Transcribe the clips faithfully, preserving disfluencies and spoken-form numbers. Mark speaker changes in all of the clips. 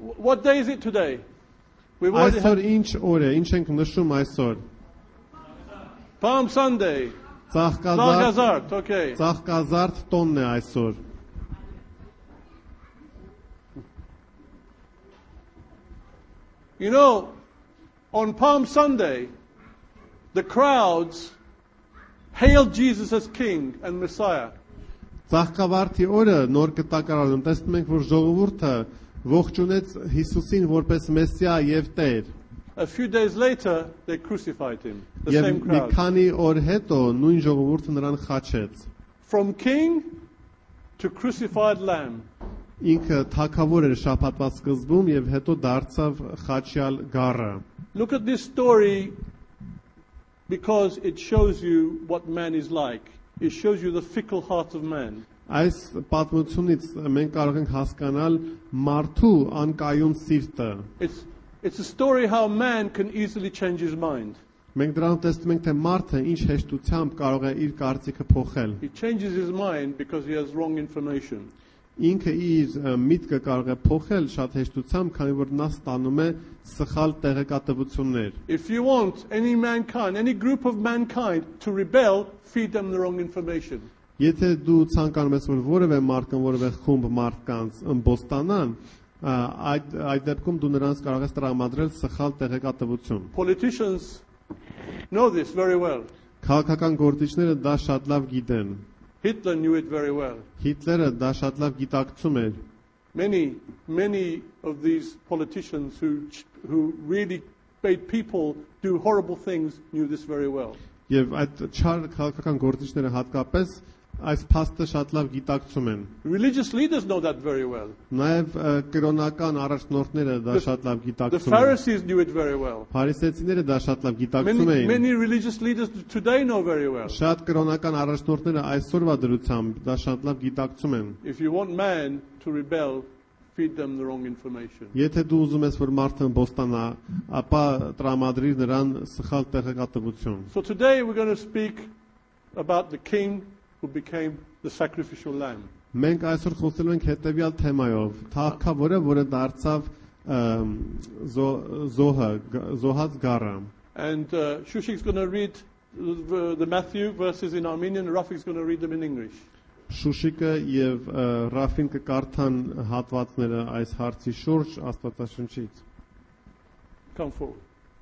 Speaker 1: what day is it today? We've already
Speaker 2: Այսօր
Speaker 1: had
Speaker 2: ինչ օր է, ինչ ենք նշում այսօր։
Speaker 1: Palm Sunday.
Speaker 2: Ծաղկազարդ,
Speaker 1: Ծաղկազարդ, okay.
Speaker 2: ծաղկազարդ տոնն է այսօր։
Speaker 1: You know, on Palm Sunday, the crowds hailed Jesus as King and Messiah.
Speaker 2: Ծաղկավարդի օրը նոր կտակարանում տեսնում ենք, որ ժողովուրդը ողջունեց Հիսուսին որպես Մեսիա եւ Տեր։
Speaker 1: A few days later, they crucified him. The
Speaker 2: Եվ
Speaker 1: same
Speaker 2: մի
Speaker 1: crowd.
Speaker 2: քանի օր հետո նույն ժողովուրդը նրան խաչեց։
Speaker 1: From king to crucified lamb.
Speaker 2: Ինքը թագավոր էր շաբաթվա սկզբում եւ հետո դարձավ խաչյալ գառը։
Speaker 1: Look at this story because it shows you what man is like. It shows you the fickle heart of man.
Speaker 2: Այս պատմությունից մենք կարող ենք հասկանալ մարդու անկայուն սիրտը։
Speaker 1: It's, it's a story how man can easily change his mind.
Speaker 2: Մենք դրանով տեսնում ենք, թե մարդը ինչ հեշտությամբ կարող է իր կարծիքը փոխել։
Speaker 1: He changes his mind because he has wrong information.
Speaker 2: Ինքը իր միտքը կարող է փոխել շատ հեշտությամբ, քանի որ նա ստանում է սխալ տեղեկատվություններ։
Speaker 1: If you want any mankind, any group of mankind to rebel, feed them the wrong information.
Speaker 2: Եթե դու ցանկանում ես, որ որևէ մարդ կամ որևէ խումբ մարդկանց ըմբոստանան, այդ այդ դեպքում դու նրանց կարող ես տրամադրել սխալ տեղեկատվություն։
Speaker 1: Politicians know this very well.
Speaker 2: Քաղաքական գործիչները դա շատ լավ գիտեն։
Speaker 1: Hitler knew it very well.
Speaker 2: Հիտլերը դա շատ լավ գիտակցում էր։
Speaker 1: Many, many of these politicians who who really made people do horrible things knew this very well.
Speaker 2: Եվ այդ չար քաղաքական գործիչները հատկապես այս փաստը շատ լավ գիտակցում են։
Speaker 1: Religious leaders know that very well.
Speaker 2: Նաև կրոնական առաջնորդները դա շատ լավ
Speaker 1: The
Speaker 2: գիտակցում են։
Speaker 1: Pharisees knew it very well.
Speaker 2: Փարիսեցիները դա շատ լավ գիտակցում
Speaker 1: Many,
Speaker 2: էին։
Speaker 1: many religious leaders today know very well.
Speaker 2: Շատ կրոնական առաջնորդները այսօրվա դրությամբ դա շատ լավ գիտակցում են։
Speaker 1: If you want man to rebel, feed them the wrong information.
Speaker 2: Եթե դու ուզում ես, որ մարդը ըմբոստանա, ապա տրամադրիր նրան սխալ տեղեկատվություն։
Speaker 1: So today we're going to speak about the king who became the sacrificial lamb.
Speaker 2: Մենք այսօր խոսելու ենք հետևյալ թեմայով՝ թագավորը, որը դարձավ զոհը, զոհած գառը։
Speaker 1: And uh, Shushik's going to read the, the Matthew verses in Armenian, Rafik's going to read them in English.
Speaker 2: Շուշիկը եւ Ռաֆին կկարդան հատվածները այս հարցի շուրջ Աստվածաշնչից։
Speaker 1: Come forward.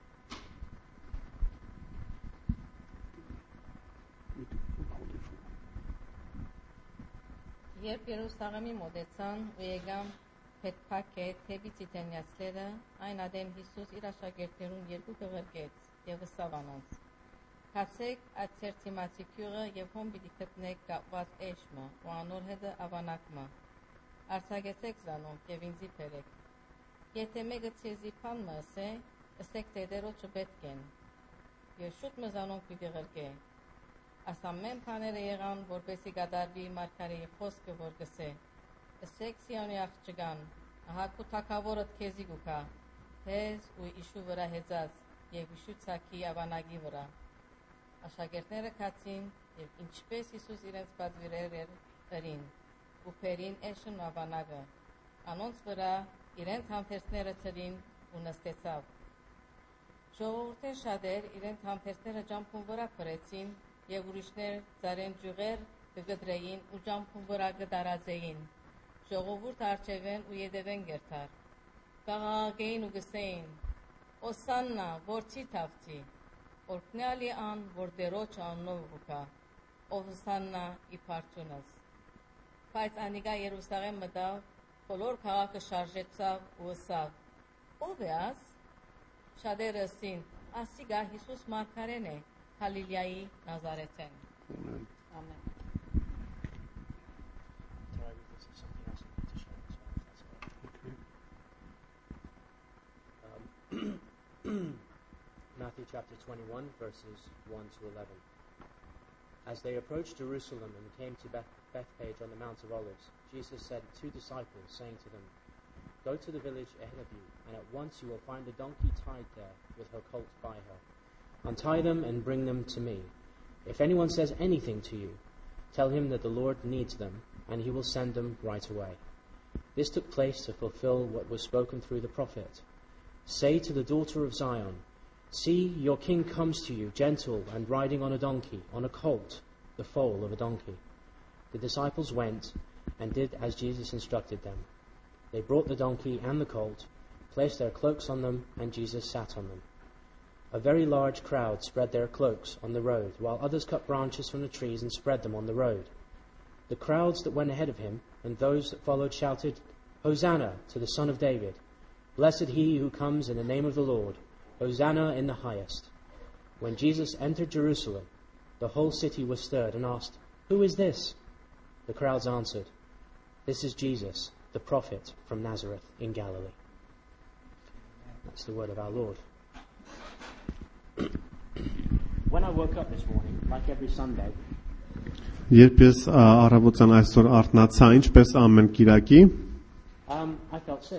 Speaker 3: Երբ Երուսաղեմի մոտեցան ու եկան Փեթփակե թևի ցիտենյացները, այն ադեմ Հիսուս իր աշակերտներուն երկու կղրկեց եւ ըսավ անոնց. Կացեք այդ ցերտիմացի քյուրը եւ հոմ պիտի գտնեք կապված էշմը ու անոր հետը ավանակմը։ Արցակեցեք զանոնք եւ ինձի բերեք։ Եթե մեկը ցեզի փան մսե, ըսեք թե դերոջը պետք են։ Եվ շուտ մզանոնք պիտի ղրկե։ Ասամեն բաները եղան, որպեսի կատարվի մարգարեի խոսքը, որ գսե. Ըսեք Սիոնի աղջկան, ահա քո թագավորդ քեզի գուքա, հեզ ու իշու վրա հեծած եւ իշու ցակի ավանագի վրա։ Աշակերտները կացին եւ ինչպես Հիսուս իրենց պատվիրել էր ըրին, ու փերին էշն ավանագը։ Անոնց վրա իրենց համբերցները ծրին ու նստեցավ։ Ժողովուրդը շատեր իրենց համբերցները ջամփուն վրա փրեցին եւ ուրիշներ ծարեն ջուղեր կգդրեին ու ջամփուն վրա կդարածեին։ Ժողովուրդը արջևեն ու յետևեն գերտար։ Կաղաղեին ու գսեին. Օսաննա, որցի թավցի, օրհնյալի ան, որ դերոջ աննով վուկա, Օսաննա իբարտունս։ Բայց անիկա Երուսաղեմ մտավ, բոլոր քաղաքը շարժեցավ ու ըսավ. Ո՞վ է աս։ Շատերը ասին. Ասիգա Հիսուս մարգարեն է, Galileaի Նազարեթեն։
Speaker 1: Amen.
Speaker 3: Amen.
Speaker 4: Um, Matthew chapter twenty-one, verses one to eleven. As they approached Jerusalem and came to Beth- Bethphage on the Mount of Olives, Jesus said to two disciples, saying to them, Go to the village ahead of you, and at once you will find a donkey tied there with her colt by her. Untie them and bring them to me. If anyone says anything to you, tell him that the Lord needs them, and he will send them right away. This took place to fulfill what was spoken through the prophet. Say to the daughter of Zion, see, your king comes to you, gentle and riding on a donkey, on a colt, the foal of a donkey. The disciples went and did as Jesus instructed them. They brought the donkey and the colt, placed their cloaks on them, and Jesus sat on them. A very large crowd spread their cloaks on the road, while others cut branches from the trees and spread them on the road. The crowds that went ahead of him and those that followed shouted, Hosanna to the Son of David! Blessed he who comes in the name of the Lord! Hosanna in the highest! When Jesus entered Jerusalem, the whole city was stirred and asked, Who is this? The crowds answered, This is Jesus, the prophet from Nazareth in Galilee. That's the word of our Lord. When I woke up this morning, like every Sunday,
Speaker 2: Երբ ես առավոտյան այսօր արթնացա, ինչպես ամեն կիրակի,
Speaker 4: um, I felt sick.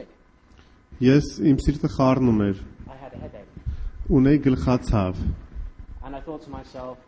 Speaker 2: ես իմ սիրտը խառնում էր,
Speaker 4: I had a headache.
Speaker 2: ունեի գլխացավ,
Speaker 4: And I thought to myself,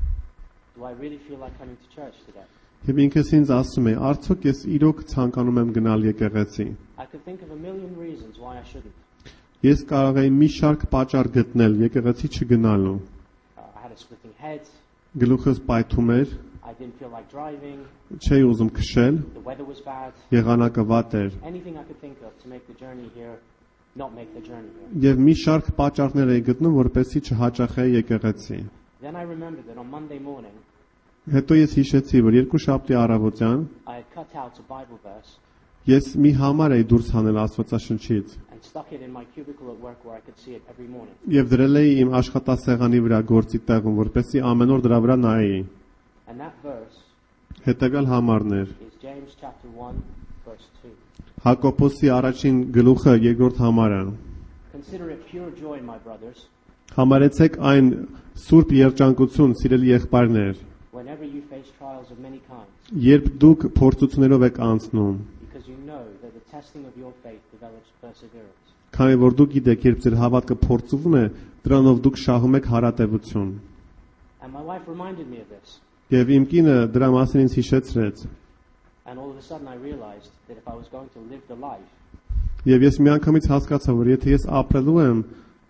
Speaker 4: do I really feel like coming to church today?
Speaker 2: եւ ինքս ինձ ասում էի, արդյոք ես իրոք ցանկանում եմ գնալ եկեղեցի։
Speaker 4: I could think of a million reasons why I shouldn't.
Speaker 2: Ես կարող էի մի շարք պատճառ գտնել եկեղեցի չգնալու։
Speaker 4: Uh, I had a splitting head.
Speaker 2: Գլուխս պայթում էր,
Speaker 4: I didn't feel like driving.
Speaker 2: չէի ուզում քշել,
Speaker 4: The weather was bad.
Speaker 2: եղանակը վատ էր,
Speaker 4: Anything I could think of to make the journey here, not make the journey here.
Speaker 2: եւ մի շարք պատճառներ էի գտնում, որպեսզի չհաճախեի եկեղեցի։
Speaker 4: Then I remembered that on Monday morning,
Speaker 2: Հետո ես հիշեցի, որ երկուշաբթի առավոտյան
Speaker 4: I had cut out a Bible verse
Speaker 2: ես մի համար էի դուրս հանել Աստվածաշնչից
Speaker 4: and stuck it in my cubicle at work where I could see it every morning.
Speaker 2: եւ դրել էի իմ աշխատասեղանի վրա գործի տեղում, որպեսզի ամեն օր դրա վրա նայեի։
Speaker 4: And that verse
Speaker 2: Հետևյալ համարն էր
Speaker 4: is James chapter one, verse two.
Speaker 2: Հակոբոսի առաջին գլուխը երկրորդ համարը։
Speaker 4: Consider it pure joy, my brothers,
Speaker 2: Համարեցեք այն սուրբ երջանկություն, սիրելի եղբայրներ,
Speaker 4: whenever you face trials of many kinds,
Speaker 2: երբ դուք փորձություններով եք անցնում,
Speaker 4: because you know that the testing of your faith develops perseverance.
Speaker 2: քանի որ դուք գիտեք, երբ ձեր հավատքը փորձվում է, դրանով դուք շահում եք հարատևություն։
Speaker 4: And my wife reminded me of this.
Speaker 2: Եվ իմ կինը դրա մասին ինձ հիշեցրեց։
Speaker 4: And all of a sudden I realized that if I was going to live the life,
Speaker 2: Եվ ես միանգամից հասկացա, որ եթե ես ապրելու եմ,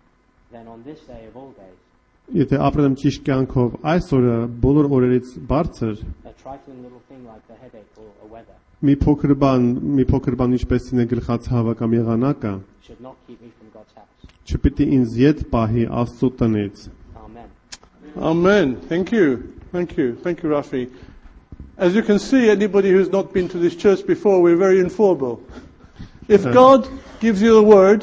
Speaker 4: then on this day of all days,
Speaker 2: եթե ապրեմ ճիշտ կյանքով, այս օրը բոլոր օրերից բարձր,
Speaker 4: a trifling little thing like the headache or a weather
Speaker 2: մի փոքր բան, մի փոքր բան ինչպեսին է գլխացավը կամ եղանակը,
Speaker 4: should not keep me from God's house.
Speaker 2: չպիտի ինձ ետ պահի Աստծո տնից։
Speaker 4: Amen.
Speaker 1: Amen. Thank you. Thank you. Thank you, Rafi. As you can see, anybody who's not been to this church before, we're very informal. If God gives you the word,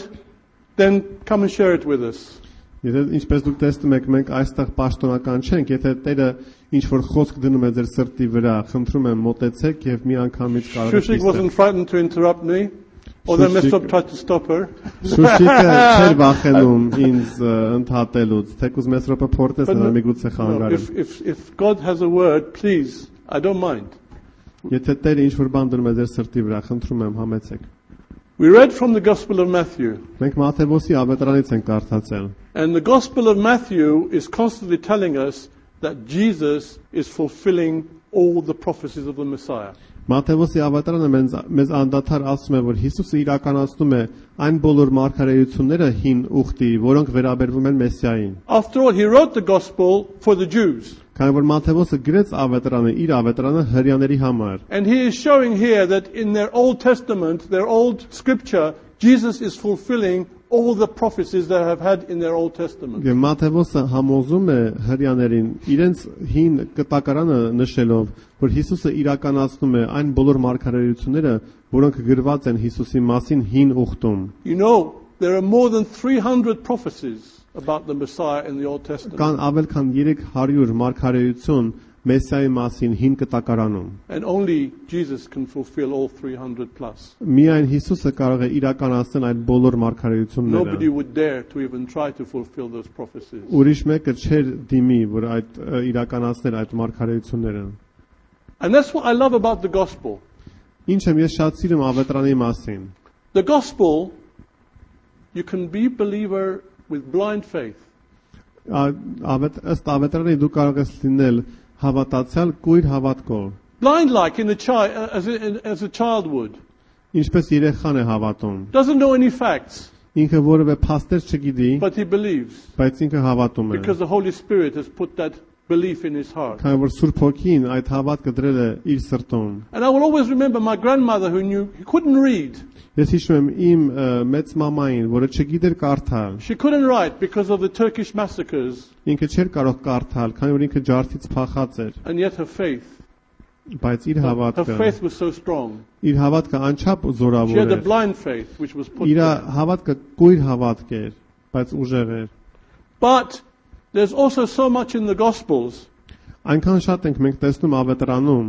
Speaker 1: then come and share it with us.
Speaker 2: Եթե ինչպես դուք տեսնում եք, մենք այստեղ պաշտոնական չենք, եթե Տերը ինչ որ խոսք դնում է ձեր սրտի վրա, խնդրում եմ մոտեցեք եւ մի անգամից կարող եք։
Speaker 1: Shushik wasn't frightened to interrupt me, although Mesop tried to stop her.
Speaker 2: Շուշիկը չէր վախենում ինձ ընդհատելուց, թեկուզ Մեսրոպը փորձեց
Speaker 1: But
Speaker 2: նա
Speaker 1: no,
Speaker 2: միգուցե
Speaker 1: no,
Speaker 2: խանգարել։
Speaker 1: if, if, if God has a word, please, I don't mind.
Speaker 2: Եթե Տերը ինչ որ բան դնում է ձեր սրտի վրա, խնդրում եմ համեցեք։
Speaker 1: We read from the Gospel of Matthew,
Speaker 2: Մենք Մատթեոսի ավետարանից ենք կարդացել։
Speaker 1: and the Gospel of Matthew is constantly telling us that Jesus is fulfilling all the prophecies of the Messiah.
Speaker 2: Մատթեոսի ավետարանը մեզ մեզ անդադար ասում է, որ Հիսուսը իրականացնում է այն բոլոր մարգարեությունները հին ուխտի, որոնք վերաբերվում են Մեսիային։
Speaker 1: After all, he wrote the Gospel for the Jews.
Speaker 2: Քանի որ Մատթեոսը գրեց ավետարանը, իր ավետարանը հրեաների համար։
Speaker 1: And he is showing here that in their Old Testament, their old scripture, Jesus is fulfilling all the prophecies they have had in their Old Testament.
Speaker 2: Եվ Մատթեոսը համոզում է հրեաներին իրենց հին կտակարանը նշելով, որ Հիսուսը իրականացնում է այն բոլոր մարգարեությունները, որոնք գրված են Հիսուսի մասին հին ուխտում։
Speaker 1: You know, there are more than three hundred prophecies about the Messiah in the Old Testament.
Speaker 2: Կան ավել քան երեք հարյուր մարգարեություն Մեսիայի մասին հին կտակարանում։
Speaker 1: And only Jesus can fulfill all three hundred plus.
Speaker 2: Միայն Հիսուսը կարող է իրականացնել այդ բոլոր մարգարեությունները։
Speaker 1: Nobody would dare to even try to fulfill those prophecies.
Speaker 2: Ուրիշ մեկը չէր դիմի, որ այդ ը, իրականացներ այդ մարգարեությունները։
Speaker 1: And that's what I love about the gospel.
Speaker 2: Ինչ եմ ես շատ սիրում ավետրանի մասին։
Speaker 1: The gospel, you can be believer with blind faith.
Speaker 2: Ա- Ավետ ըստ ավետրանի դու կարող ես լինել հավատացյալ կույր հավատքով։
Speaker 1: Blind like in a child, as a, as a child would.
Speaker 2: Ինչպես երեխան է հավատում։
Speaker 1: Doesn't know any facts,
Speaker 2: Ինքը որևէ փաստեր չգիտի,
Speaker 1: but he believes
Speaker 2: բայց ինքը հավատում է։
Speaker 1: because the Holy Spirit has put that belief in his heart.
Speaker 2: Քանի որ Սուրբ Հոգին այդ հավատքը դրել է իր սրտում։
Speaker 1: And I will always remember my grandmother who knew he couldn't read.
Speaker 2: Ես հիշում եմ իմ ը, մեծ մամային, որը չգիտեր կարդալ։
Speaker 1: She couldn't write because of the Turkish massacres,
Speaker 2: Ինքը չէր կարող կարդալ, քանի որ ինքը ջարդից փախած էր,
Speaker 1: and yet her faith,
Speaker 2: բայց իր
Speaker 1: her
Speaker 2: հավատքը,
Speaker 1: faith was so strong.
Speaker 2: իր havատքը անչափ
Speaker 1: She had
Speaker 2: զորավոր
Speaker 1: a
Speaker 2: էր։
Speaker 1: blind faith which was put
Speaker 2: Իր
Speaker 1: there.
Speaker 2: հավատքը կույր հավատք էր, բայց ուժեղ էր։
Speaker 1: But there's also so much in the Gospels
Speaker 2: Այնքան շատ ենք մենք տեսնում ավետարանում,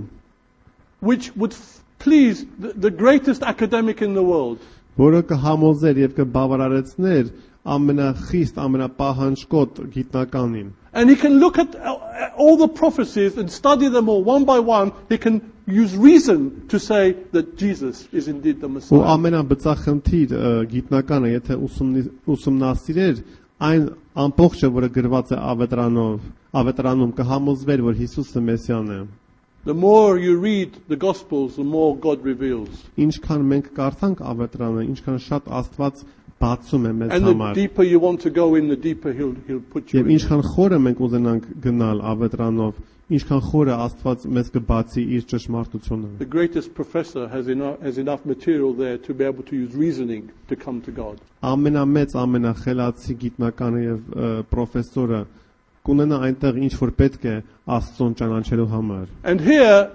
Speaker 1: which would f- please the, the greatest academic in the world.
Speaker 2: որը կհամոզեր եւ կբավարարեցներ ամենախիստ, ամենապահանջկոտ գիտնականին։
Speaker 1: And he can look at uh, all the prophecies and study them all one by one. He can use reason to say that Jesus is indeed the
Speaker 2: Ու
Speaker 1: Messiah.
Speaker 2: ամենաբծախնդիր ը, գիտնականը, եթե ուսումնի- ուսումնասիրեր այն ամբողջը, որը գրված է ավետարանով, ավետարանում կհամոզվեր, որ Հիսուսը Մեսիան է։
Speaker 1: The more you read the Gospels, the more God reveals.
Speaker 2: Ինչքան մենք կարդանք ավետարանը, ինչքան շատ Աստված բացում է մեզ
Speaker 1: And the
Speaker 2: համար։
Speaker 1: deeper you want to go in, the deeper He'll, he'll put you
Speaker 2: Եվ
Speaker 1: in.
Speaker 2: ինչքան խորը մենք ուզենանք գնալ ավետարանով, ինչքան խորը Աստված մեզ կբացի իր ճշմարտությունը։
Speaker 1: The greatest professor has enough, has enough material there to be able to use reasoning to come to God.
Speaker 2: Ամենամեծ, ամենախելացի գիտնականը եւ ը, պրոֆեսորը կունենա այնտեղ ինչ որ պետք է Աստծուն ճանաչելու համար։
Speaker 1: And here,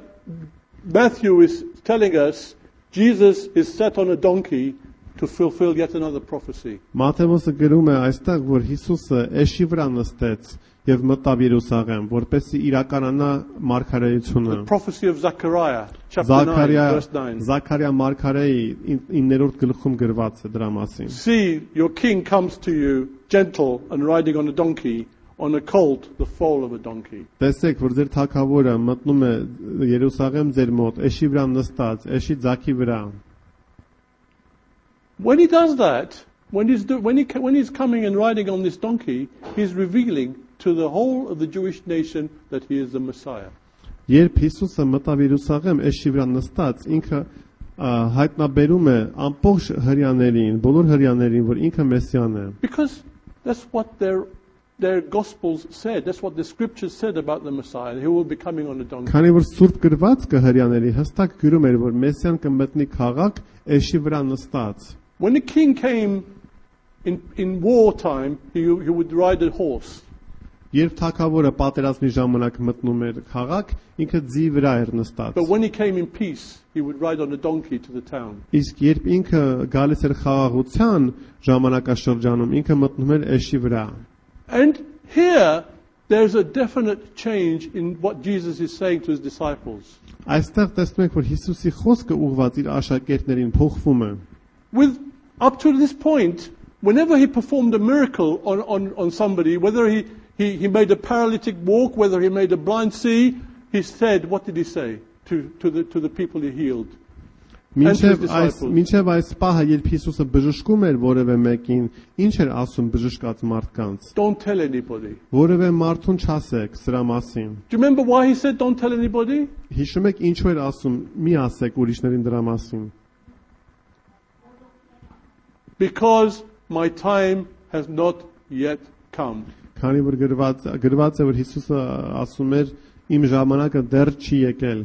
Speaker 1: Matthew is telling us Jesus is set on a donkey to fulfill yet another prophecy.
Speaker 2: Մատթեոսը գրում է այստեղ, որ Հիսուսը էշի վրա նստեց եւ մտավ Երուսաղեմ, որպեսզի իրականանա մարգարեությունը։
Speaker 1: The prophecy of Zechariah, chapter nine,
Speaker 2: Զաքարիա
Speaker 1: verse nine.
Speaker 2: Զաքարիա մարգարեի իններորդ գլխում գրված է դրա մասին։
Speaker 1: See, your king comes to you, gentle and riding on a donkey, on a colt, the foal of a donkey.
Speaker 2: Տեսեք, որ ձեր թագավորը մտնում է Երուսաղեմ ձեր մոտ, էշի վրա նստած, էշի ձաքի վրա։
Speaker 1: When he does that, when he's, do, when, he, ca- when he's coming and riding on this donkey, he's revealing to the whole of the Jewish nation that he is the Messiah.
Speaker 2: Երբ Հիսուսը մտավ Երուսաղեմ էշի վրա նստած, ինքը ա, հայտնաբերում է ամբողջ հрьяաներին, բոլոր հрьяաներին, որ ինքը Մեսիան է։
Speaker 1: Because that's what their, their Gospels said. That's what the Scriptures said about the Messiah. He will be coming on a donkey.
Speaker 2: Քանի որ Սուրբ գրվածքը հрьяաների հստակ գրում էր, որ Մեսիան կմտնի քաղաք էշի վրա նստած։
Speaker 1: When the king came in, in wartime, he, he would ride a horse.
Speaker 2: Երբ թագավորը պատերազմի ժամանակ մտնում էր քաղաք, ինքը ձի վրա էր նստած։
Speaker 1: But when he came in peace, he would ride on a donkey to the town.
Speaker 2: Իսկ երբ ինքը գալիս էր խաղաղության ժամանակաշրջանում, ինքը մտնում էր էշի վրա։
Speaker 1: And here, there's a definite change in what Jesus is saying to his disciples.
Speaker 2: Այստեղ տեսնում ենք, որ Հիսուսի խոսքը ուղղված իր աշակերտներին փոխվում է։
Speaker 1: With up to this point, whenever he performed a miracle on, on, on somebody, whether he, he, he made a paralytic walk, whether he made a blind see, he said, what did he say to, to, the, to the people he healed?
Speaker 2: Մինչև այս մինչև այս պահը, երբ Հիսուսը բժշկում էր որևէ մեկին, ինչ էր ասում բժշկած մարդկանց։
Speaker 1: Don't tell anybody.
Speaker 2: Որևէ մարդուն չասեք սրա մասին։
Speaker 1: Do you remember why he said don't tell anybody?
Speaker 2: Հիշում եք ինչու էր ասում՝ մի ասեք ուրիշներին դրա մասին։
Speaker 1: Because my time has not yet come.
Speaker 2: Քանի որ գրված գրված է, որ Հիսուսը ասում էր իմ ժամանակը դեռ չի եկել։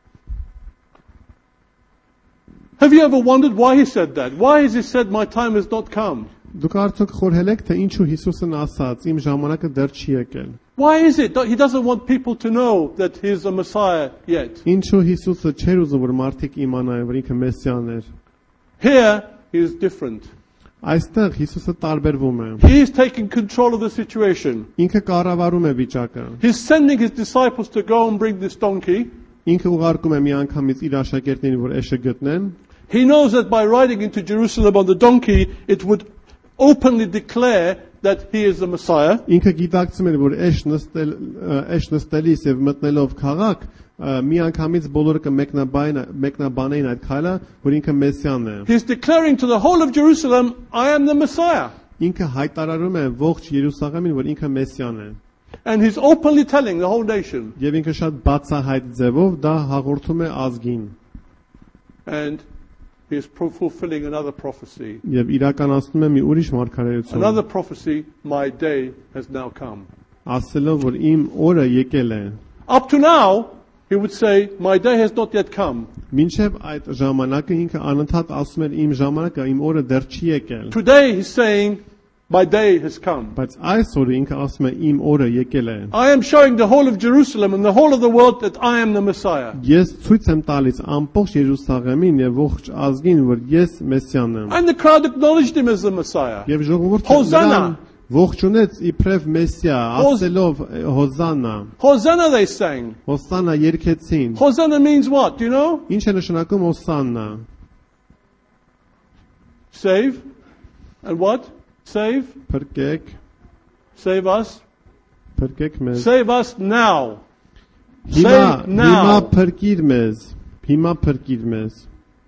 Speaker 1: Have you ever wondered why he said that? Why has he said my time has not come?
Speaker 2: Դուք արդյոք խորհել եք, թե ինչու Հիսուսն ասաց իմ ժամանակը դեռ չի եկել։
Speaker 1: Why is it that he doesn't want people to know that he is a Messiah yet?
Speaker 2: Ինչու Հիսուսը չէր ուզում, որ մարդիկ իմանային, որ ինքը Մեսիան էր։
Speaker 1: Here, he is different.
Speaker 2: Այստեղ Հիսուսը տարբերվում է։
Speaker 1: He is taking control of the situation.
Speaker 2: Ինքը կառավարում է վիճակը։
Speaker 1: He's sending his disciples to go and bring this donkey.
Speaker 2: Ինքը ուղարկում է մի անգամից իր աշակերտներին, որ էշը գտնեն։
Speaker 1: He knows that by riding into Jerusalem on the donkey, it would openly declare that he is the Messiah.
Speaker 2: Ինքը գիտակցում էր, որ էշ նստել էշ նստելիս եւ մտնելով քաղաք, մի անգամից բոլորը կմեկնաբանեն մեկնաբանեն այդ քայլը, որ ինքը Մեսիան է։
Speaker 1: He's declaring to the whole of Jerusalem, I am the Messiah.
Speaker 2: Ինքը հայտարարում է ողջ Երուսաղեմին, որ ինքը Մեսիան է։
Speaker 1: And he's openly telling the whole nation.
Speaker 2: Եվ ինքը շատ բացահայտ ձևով դա հաղորդում է ազգին։
Speaker 1: And he is pro- fulfilling another prophecy.
Speaker 2: Եվ իրականացնում է մի ուրիշ մարգարեություն,
Speaker 1: Another prophecy, my day has now come.
Speaker 2: ասելով որ իմ օրը եկել է։
Speaker 1: Up to now, he would say, my day has not yet come.
Speaker 2: Մինչև այդ ժամանակը ինքը անընդհատ ասում էր իմ ժամանակը, իմ օրը դեռ չի եկել։
Speaker 1: Today he's saying, my day has come.
Speaker 2: Բայց այսօր ինքը ասում է իմ օրը եկել է։
Speaker 1: I am showing the whole of Jerusalem and the whole of the world that I am the Messiah.
Speaker 2: Ես ցույց եմ տալիս ամբողջ Երուսաղեմին եւ ողջ ազգին, որ ես Մեսիան եմ։
Speaker 1: And the crowd acknowledged him as the Messiah.
Speaker 2: Եվ ժողովուրդը
Speaker 1: Hosanna.
Speaker 2: նրան ողջունեց իբրև Մեսիա, ասելով Հոսաննա։
Speaker 1: Hosanna, they sang.
Speaker 2: Հոսաննա երգեցին։
Speaker 1: Hosanna means what? Do you know?
Speaker 2: Ինչ է նշանակում Հոսաննա։
Speaker 1: Save. And what? Save.
Speaker 2: Փրկեք,
Speaker 1: Save us.
Speaker 2: փրկեք մեզ։
Speaker 1: Save us now.
Speaker 2: Հիմա
Speaker 1: Save now.
Speaker 2: հիմա փրկիր մեզ։ Հիմա փրկիր մեզ։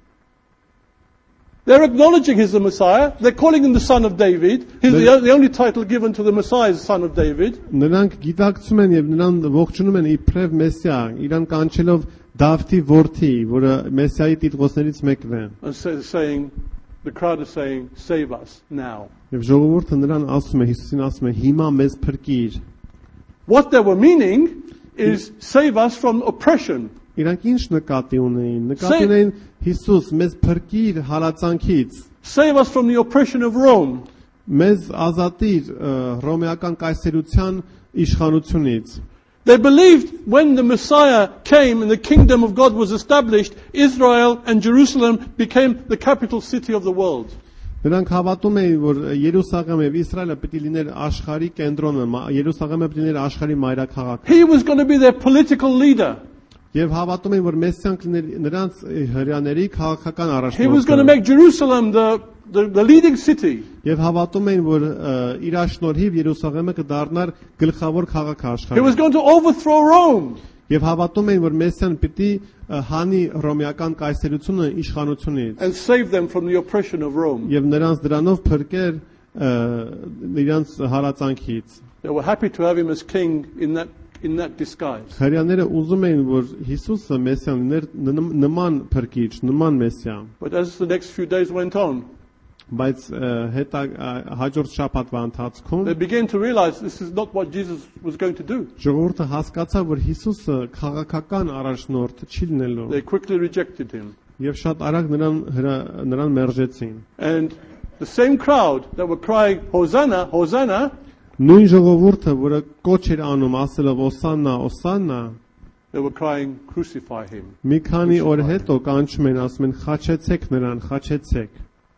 Speaker 1: They're acknowledging he's the Messiah. They're calling him the Son of David. He's
Speaker 2: They-
Speaker 1: the, the only title given to the Messiah is Son of David.
Speaker 2: Նրանք գիտակցում են եւ նրան ողջունում են իբրև Մեսիա, իրան կանչելով Դավթի որդի, որը Մեսիայի տիտղոսներից մեկն է։
Speaker 1: And say, saying, the crowd is saying, save us now.
Speaker 2: Եվ ժողովուրդը նրան ասում է, Հիսուսին ասում է, հիմա մեզ փրկիր։
Speaker 1: What they were meaning is save us from oppression.
Speaker 2: Իրանք ինչ նկատի ունեին։ Նկատի
Speaker 1: Say-
Speaker 2: ունեին Հիսուս մեզ փրկիր հալածանքից,
Speaker 1: Save us from the oppression of Rome.
Speaker 2: մեզ ազատիր ը, ռոմեական կայսերության իշխանությունից։
Speaker 1: They believed when the Messiah came and the kingdom of God was established, Israel and Jerusalem became the capital city of the world.
Speaker 2: Նրանք հավատում էին, որ Երուսաղեմը եւ Իսրայելը պիտի լիներ աշխարհի կենտրոնը, մա- Երուսաղեմը պիտի լիներ աշխարհի մայրաքաղաքը։
Speaker 1: He was going to be their political leader.
Speaker 2: Եվ հավատում էին, որ Մեսիան կլիներ նրանց հрьяաների քաղաքական
Speaker 1: He was going to
Speaker 2: առաջնորդը։
Speaker 1: make Jerusalem the, the, the leading city.
Speaker 2: Եվ հավատում էին, որ ը, իր աշնորհիվ Երուսաղեմը կդառնար գլխավոր քաղաքը
Speaker 1: He was
Speaker 2: աշխարհի։
Speaker 1: going to overthrow Rome.
Speaker 2: Եվ հավատում էին, որ Մեսիան պիտի ը, հանի ռոմեական կայսերությունը իշխանությունից։
Speaker 1: And save them from the oppression of Rome.
Speaker 2: Եվ նրանց դրանով փրկեր ը, նրանց հալածանքից։
Speaker 1: They were happy to have him as king in that, in that disguise.
Speaker 2: Հрьяաները ուզում էին, որ Հիսուսը Մեսիան լիներ ն- նման փրկիչ, նման Մեսիա։
Speaker 1: But as the next few days went on,
Speaker 2: Բայց ը, հետա ը, հաջորդ շաբաթվա ընթացքում
Speaker 1: they began to realize this is not what Jesus was going to do.
Speaker 2: ժողովուրդը հասկացավ, որ Հիսուսը քաղաքական առաջնորդ չի լինելու,
Speaker 1: They quickly rejected him.
Speaker 2: եւ շատ արագ նրան հրա- նրան մերժեցին։
Speaker 1: And the same crowd that were crying, Hosanna, Hosanna,
Speaker 2: Նույն ժողովուրդը, որը կոչ էր անում, ասելով Օսաննա, Օսաննա,
Speaker 1: they were crying, crucify him.
Speaker 2: մի քանի օր հետո կանչում են, ասում են խաչեցեք նրան, խաչեցեք։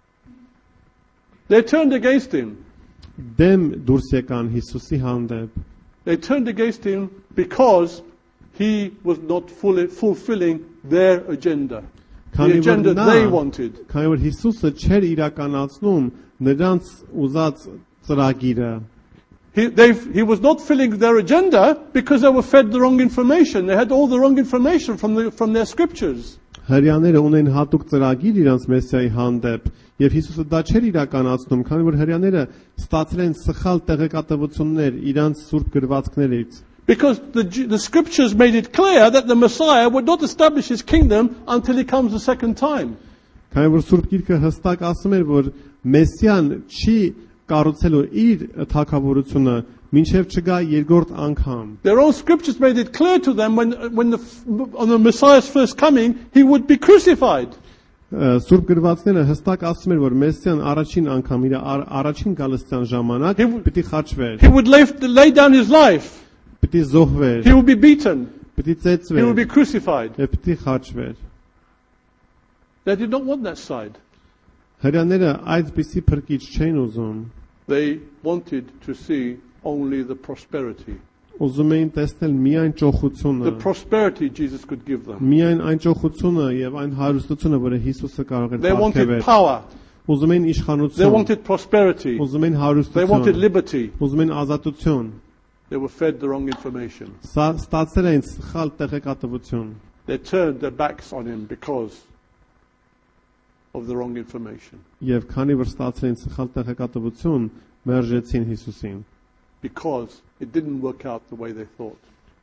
Speaker 1: They turned against him.
Speaker 2: Դեմ դուրս եկան Հիսուսի հանդեպ։
Speaker 1: They turned against him because he was not fully fulfilling their agenda. The
Speaker 2: Քանի որ
Speaker 1: agenda
Speaker 2: նա,
Speaker 1: they wanted.
Speaker 2: քանի որ Հիսուսը չէր իրականացնում նրանց ուզած ծրագիրը,
Speaker 1: He, they, he was not filling their agenda because they were fed the wrong information. They had all the wrong information from, the, from their scriptures.
Speaker 2: հрьяաները ունեն հատուկ ծրագիր իրանց Մեսիայի հանդեպ, եւ Հիսուսը դա չէր իրականացնում, քանի որ հрьяաները ստացել են սխալ տեղեկատվություններ իրանց սուրբ գրվածքներից։
Speaker 1: Because the, Ju- the scriptures made it clear that the Messiah would not establish his kingdom until he comes the second time.
Speaker 2: Քանի որ Սուրբ Գիրքը հստակ ասում էր, որ Մեսիան չի կառուցելու իր թագավորությունը մինչև չգա երկրորդ անգամ։
Speaker 1: Their own scriptures made it clear to them when, when the, on the Messiah's first coming, he would be crucified.
Speaker 2: Ը, Սուրբ գրվածքները հստակ ասում էր, որ Մեսիան առաջին անգամ իր ար- առաջին գալստյան ժամանակ
Speaker 1: He would-
Speaker 2: պիտի խաչվեր,
Speaker 1: He would lay, lay down his life.
Speaker 2: պիտի զոհվեր,
Speaker 1: He would be beaten.
Speaker 2: պիտի
Speaker 1: He would be
Speaker 2: ծեծվեր,
Speaker 1: crucified.
Speaker 2: եւ պիտի խաչվեր։
Speaker 1: They did not want that side.
Speaker 2: Հрьяաները այդպիսի փրկիչ չէին ուզում։
Speaker 1: They wanted to see only the prosperity.
Speaker 2: Ուզում էին տեսնել միայն ճոխությունը,
Speaker 1: The prosperity Jesus could give them.
Speaker 2: միայն այն ճոխությունը եւ այն հարստությունը, որը Հիսուսը կարող էր
Speaker 1: They wanted
Speaker 2: ապարգևել։
Speaker 1: power.
Speaker 2: Ուզում էին
Speaker 1: They
Speaker 2: իշխանություն,
Speaker 1: wanted prosperity.
Speaker 2: ուզում էին
Speaker 1: They wanted
Speaker 2: հարստություն,
Speaker 1: liberty.
Speaker 2: ուզում էին ազատություն։
Speaker 1: They were fed the wrong information.
Speaker 2: Սա ստացել էին սխալ տեղեկատվություն։
Speaker 1: They turned their backs on him because of the wrong information.
Speaker 2: Եվ քանի որ ստացել էին սխալ տեղեկատվություն, մերժեցին Հիսուսին։
Speaker 1: Because it didn't work out the way they thought.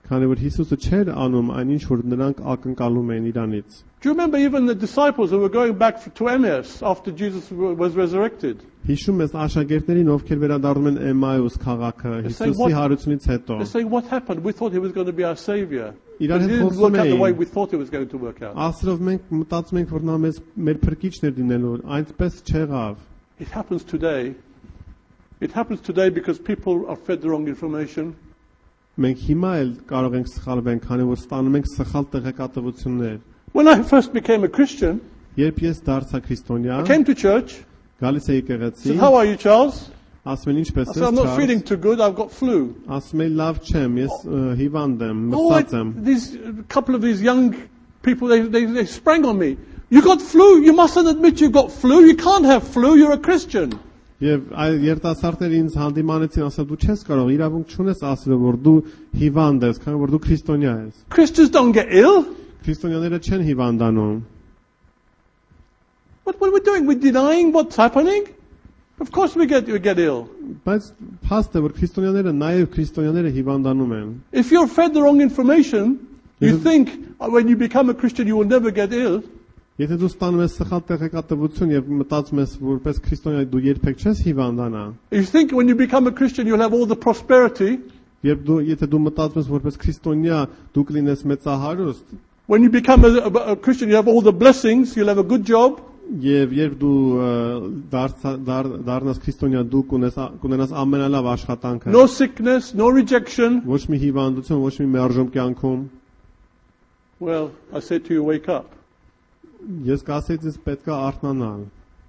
Speaker 2: Քանի որ Հիսուսը չէր անում այնինչ որ նրանք ակնկալում էին իրանից։
Speaker 1: Do you remember even the disciples who were going back to Emmaus after Jesus was resurrected?
Speaker 2: Հիշում ես աշակերտներին, ովքեր վերադառնում են Էմայոս քաղաքը Հիսուսի հարությունից հետո։
Speaker 1: They say, what happened? We thought he was going to be our savior. It
Speaker 2: Իրար հետ
Speaker 1: didn't work
Speaker 2: խոսում
Speaker 1: out the way
Speaker 2: էին։
Speaker 1: we thought it was going to work out.
Speaker 2: Ասրով մենք մտածում ենք, որ նա մեզ մեր փրկիչն էր դինելու, այնպես չեղավ։
Speaker 1: It happens today. It happens today because people are fed the wrong information.
Speaker 2: Մենք հիմա էլ կարող ենք սխալվել, քանի որ ստանում ենք սխալ տեղեկատվություններ։
Speaker 1: When I first became a Christian,
Speaker 2: Երբ ես դարձա քրիստոնյա,
Speaker 1: I came to church.
Speaker 2: գալիս էի
Speaker 1: I
Speaker 2: եկեղեցի,
Speaker 1: said, how are you, Charles?
Speaker 2: ասում են ինչպես
Speaker 1: I
Speaker 2: ես,
Speaker 1: said, I'm not feeling
Speaker 2: Չարլզ,
Speaker 1: too good. I've got flu.
Speaker 2: ասում են լավ չեմ, ես ը, հիվանդ եմ,
Speaker 1: Oh, I,
Speaker 2: մրսած եմ։
Speaker 1: these a couple of these young people, they, they, they sprang on me. You got flu? You mustn't admit you got flu. You can't have flu. You're a Christian.
Speaker 2: Եվ այ երիտասարդները ինձ հանդիմանեցին, ասա դու չես կարող, իրավունք չունես ասել որ դու հիվանդ ես, քանի որ դու քրիստոնյա ես։
Speaker 1: Christians don't get ill.
Speaker 2: Քրիստոնյաները չեն հիվանդանում։
Speaker 1: What, what are we doing? We're denying what's happening? Of course we get, we get ill.
Speaker 2: Բայց փաստ է որ քրիստոնյաները, նաև քրիստոնյաները հիվանդանում են։
Speaker 1: If you're fed the wrong information, you
Speaker 2: Mhm.
Speaker 1: think uh, when you become a Christian you will never get ill.
Speaker 2: Եթե դու ստանում ես սխալ տեղեկատվություն եւ մտածում ես որպես քրիստոնյա դու երբեք չես հիվանդանա,
Speaker 1: You think when you become a Christian you'll have all the prosperity.
Speaker 2: երբ դու եթե դու մտածում ես որպես քրիստոնյա դու կլինես մեծահարուստ,
Speaker 1: When you become a, a, a Christian you have all the blessings. You'll have a good job.
Speaker 2: եւ երբ դու ը, դարձա դառ- դառնաս քրիստոնյա դու կունես կունենաս ամենալավ աշխատանքը։
Speaker 1: No sickness, no rejection.
Speaker 2: Ոչ մի հիվանդություն, ոչ մի մերժում կյանքում։
Speaker 1: Well, I say to you, wake up.
Speaker 2: Ես կասեի ես պետք է արթնանալ։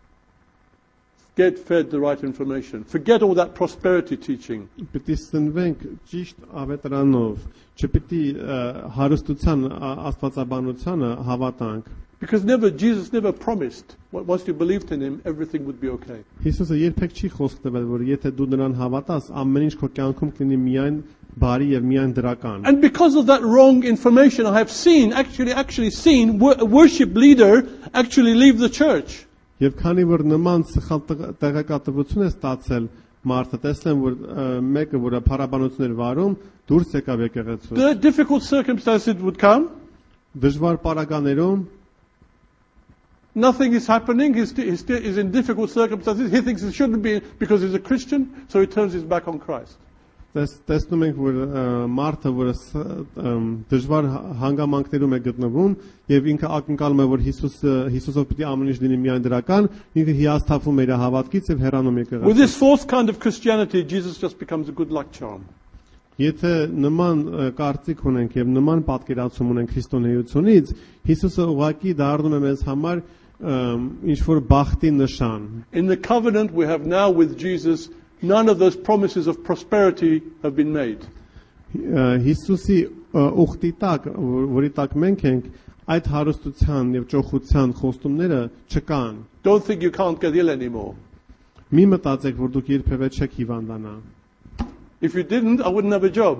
Speaker 1: Get fed the right information. Forget all that prosperity teaching.
Speaker 2: Պետք է սնվենք ճիշտ ավետարանով, չպետք է հարստության ա- աստվածաբանությանը հավատանք։
Speaker 1: Because never, Jesus never promised, what- once you believed in him, everything would be okay.
Speaker 2: Հիսուսը երբեք չի խոսք տվել, որ եթե դու նրան հավատաս, ամեն ինչ քո կյանքում կլինի միայն բարի եւ միայն դրական։
Speaker 1: And because of that wrong information, I have seen, actually, actually seen wor- a worship leader actually leave the church.
Speaker 2: Եվ քանի որ նման սխալ տեղ- տեղեկատվություն է ստացել, մարդը տեսնեմ որ ը, մեկը որը փառաբանություն էր վարում, դուրս եկավ եկեղեցու։
Speaker 1: The difficult circumstances would come.
Speaker 2: Դժվար պարագաներում
Speaker 1: Nothing is happening. He's, sti- he's, sti- he's in difficult circumstances. He thinks it shouldn't be because he's a Christian, so he turns his back on Christ.
Speaker 2: տես, տեսնում ենք որ ը, մարդը որը ս- ըմ, դժվար հ- հանգամանքներում է գտնվում եւ ինքը ակնկալում է որ Հիսուսը Հիսուսով պիտի ամեն ինչ լինի միայն դրական, ինքը հիասթափում է իր հավատքից եւ հեռանում
Speaker 1: With
Speaker 2: եկեղեցուց։
Speaker 1: this fourth kind of Christianity, Jesus just becomes a good luck charm.
Speaker 2: Եթե նման ը, կարծիք ունենք եւ նման պատկերացում ունենք քրիստոնեությունից, Հիսուսը ուղղակի դառնում է մեզ համար ինչ որ բախտի նշան։
Speaker 1: In the covenant we have now with Jesus, none of those promises of prosperity have been made.
Speaker 2: Ա, Հիսուսի ը, ուխտի տակ, որ- որի տակ մենք ենք, այդ հարստության եւ ճոխության խոստումները չկան։
Speaker 1: Don't think you can't get ill anymore.
Speaker 2: Մի մտածեք, որ դուք երբևէ չեք հիվանդանա։
Speaker 1: If you didn't, I wouldn't have a job.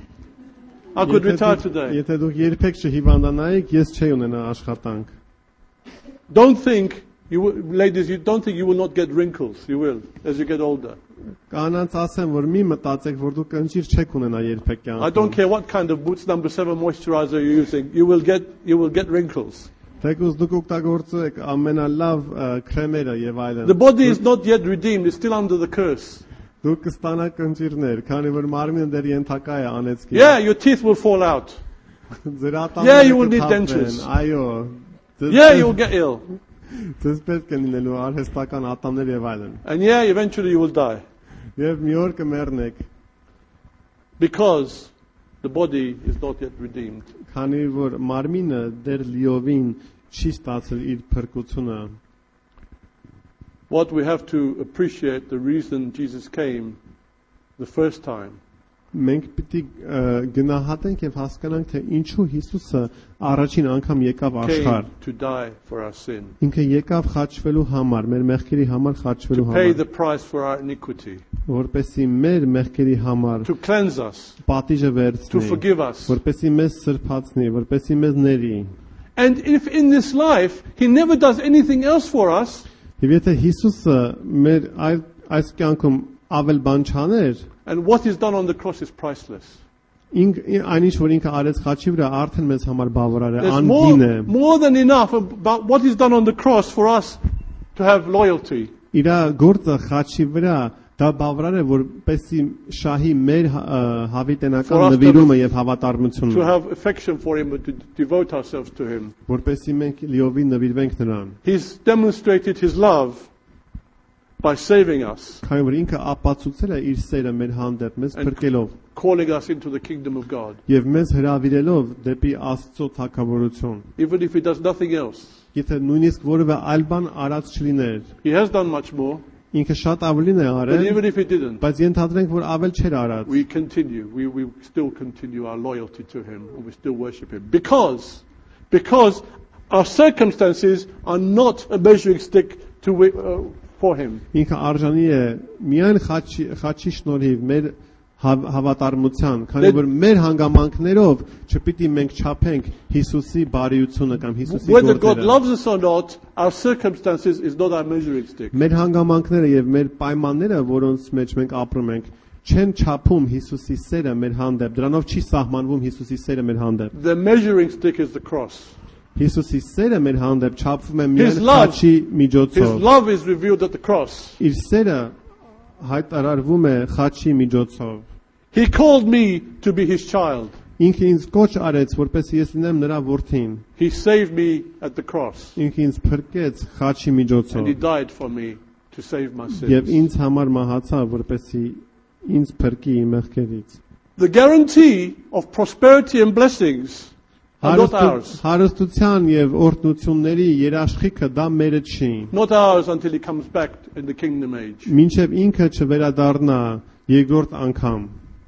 Speaker 1: I could
Speaker 2: Եթե
Speaker 1: retire
Speaker 2: դուք-
Speaker 1: today.
Speaker 2: Եթե դուք երբեք չհիվանդանայիք, ես չէի ունենա աշխատանք։
Speaker 1: Don't think, you will, ladies, you don't think you will not get wrinkles. You will, as you get older.
Speaker 2: Կանանց ասեմ, որ մի մտածեք, որ դուք ընճիր չեք ունենա երբեք
Speaker 1: I don't
Speaker 2: կյանքում։
Speaker 1: care what kind of Boots number seven moisturizer you're using. You will get, you will get wrinkles.
Speaker 2: Թեկուզ դուք օգտագործեք ամենալավ ը, քրեմերը եւ այլն։
Speaker 1: The body is not yet redeemed. It's still under the curse.
Speaker 2: Դուք կստանաք ընճիրներ, քանի որ մարմինը դեռ ենթակա է անեցքի։
Speaker 1: Yeah, your teeth will fall out.
Speaker 2: Ձեր ատամները
Speaker 1: Yeah, you will need
Speaker 2: կթափվեն,
Speaker 1: dentures.
Speaker 2: Այո։ Ձեզ
Speaker 1: Yeah,
Speaker 2: պետք-
Speaker 1: you will get ill.
Speaker 2: Ձեզ պետք է լինելու արհեստական ատամներ եւ այլն։
Speaker 1: And yeah, eventually you will die.
Speaker 2: Եվ մի օր կմեռնեք,
Speaker 1: Because the body is not yet redeemed.
Speaker 2: քանի որ մարմինը դեռ լիովին չի ստացել իր փրկությունը։
Speaker 1: What we have to appreciate, the reason Jesus came the first time,
Speaker 2: Մենք պիտի ը, գնահատենք եւ հասկանանք, թե ինչու Հիսուսը առաջին անգամ եկավ աշխարհ։
Speaker 1: came to die for our sin,
Speaker 2: Ինքը եկավ խաչվելու համար, մեր մեղքերի համար խաչվելու
Speaker 1: to pay
Speaker 2: համար,
Speaker 1: the price for our iniquity,
Speaker 2: որպեսզի մեր մեղքերի համար
Speaker 1: to cleanse us,
Speaker 2: պատիժը
Speaker 1: to
Speaker 2: վերցնի,
Speaker 1: forgive us.
Speaker 2: որպեսզի մեզ սրբացնի, որպեսզի մեզ ների։
Speaker 1: And if in this life He never does anything else for us,
Speaker 2: Եվ եթե Հիսուսը մեր այլ այս կյանքում ավել բան չաներ,
Speaker 1: and what is done on the cross is priceless.
Speaker 2: Ինք այնինչ որ ինքը արեց խաչի վրա արդեն մեզ համար բավարար է,
Speaker 1: There's more,
Speaker 2: անգին է։
Speaker 1: more than enough about what he's done on the cross for us to have loyalty.
Speaker 2: Իր գործը խաչի վրա դա բավարար է որպեսի շահի մեր հավիտենական նվիրումը եւ հավատարմությունը,
Speaker 1: To have affection for him and to devote ourselves to him.
Speaker 2: որպեսի մենք լիովին նվիրվենք նրան։
Speaker 1: He's demonstrated his love by saving us,
Speaker 2: Քանի որ ինքը ապացուցել է իր սերը մեր հանդեպ, մեզ փրկելով
Speaker 1: calling us into the kingdom of God.
Speaker 2: եւ մեզ հրավիրելով դեպի Աստծո թագավորություն։
Speaker 1: Even if he does nothing else.
Speaker 2: Եթե նույնիսկ որևէ այլ բան արած չլիներ,
Speaker 1: He has done much more,
Speaker 2: ինքը շատ ավելին է
Speaker 1: but
Speaker 2: արել,
Speaker 1: even if he didn't,
Speaker 2: բայց ենթադրենք որ ավել չէր արած։
Speaker 1: we continue, we, we still continue our loyalty to him, and we still worship him. Because, because our circumstances are not a measuring stick to, wi- uh, for him.
Speaker 2: Ինքը արժանի է միայն խաչի խաչի շնորհիվ մեր հավ- հավատարմության, քանի որ մեր հանգամանքներով չպիտի մենք չափենք Հիսուսի բարիությունը կամ Հիսուսի
Speaker 1: Whether God
Speaker 2: գործերը։
Speaker 1: loves us or not, our circumstances is not our measuring stick.
Speaker 2: Մեր հանգամանքները եւ մեր պայմանները, որոնց մեջ մենք ապրում ենք, չեն չափում Հիսուսի սերը մեր հանդեպ, դրանով չի սահմանվում Հիսուսի սերը մեր հանդեպ։
Speaker 1: The measuring stick is the cross.
Speaker 2: Հիսուսի սերը մեր հանդեպ չափվում է
Speaker 1: His
Speaker 2: միայն
Speaker 1: love-
Speaker 2: խաչի
Speaker 1: His
Speaker 2: միջոցով։
Speaker 1: love is revealed at the cross.
Speaker 2: Իր սերը հայտարարվում է խաչի միջոցով։
Speaker 1: He called me to be his child.
Speaker 2: Ինքը ինձ կոչ արեց, որպես ես լինեմ նրա որդին։
Speaker 1: He saved me at the cross.
Speaker 2: Ինքը ինձ փրկեց խաչի
Speaker 1: And he
Speaker 2: միջոցով
Speaker 1: died for me to save my
Speaker 2: եւ
Speaker 1: sins.
Speaker 2: ինձ համար մահացավ, որպեսզի ինձ փրկի իմ մեղքերից։
Speaker 1: The guarantee of prosperity and blessings are not
Speaker 2: Հարստու-
Speaker 1: ours.
Speaker 2: Հարստության եւ օրհնությունների երաշխիքը դա մերը չի։
Speaker 1: Not ours until he comes back in the kingdom age.
Speaker 2: Մինչեւ ինքը չվերադառնա երկրորդ անգամ։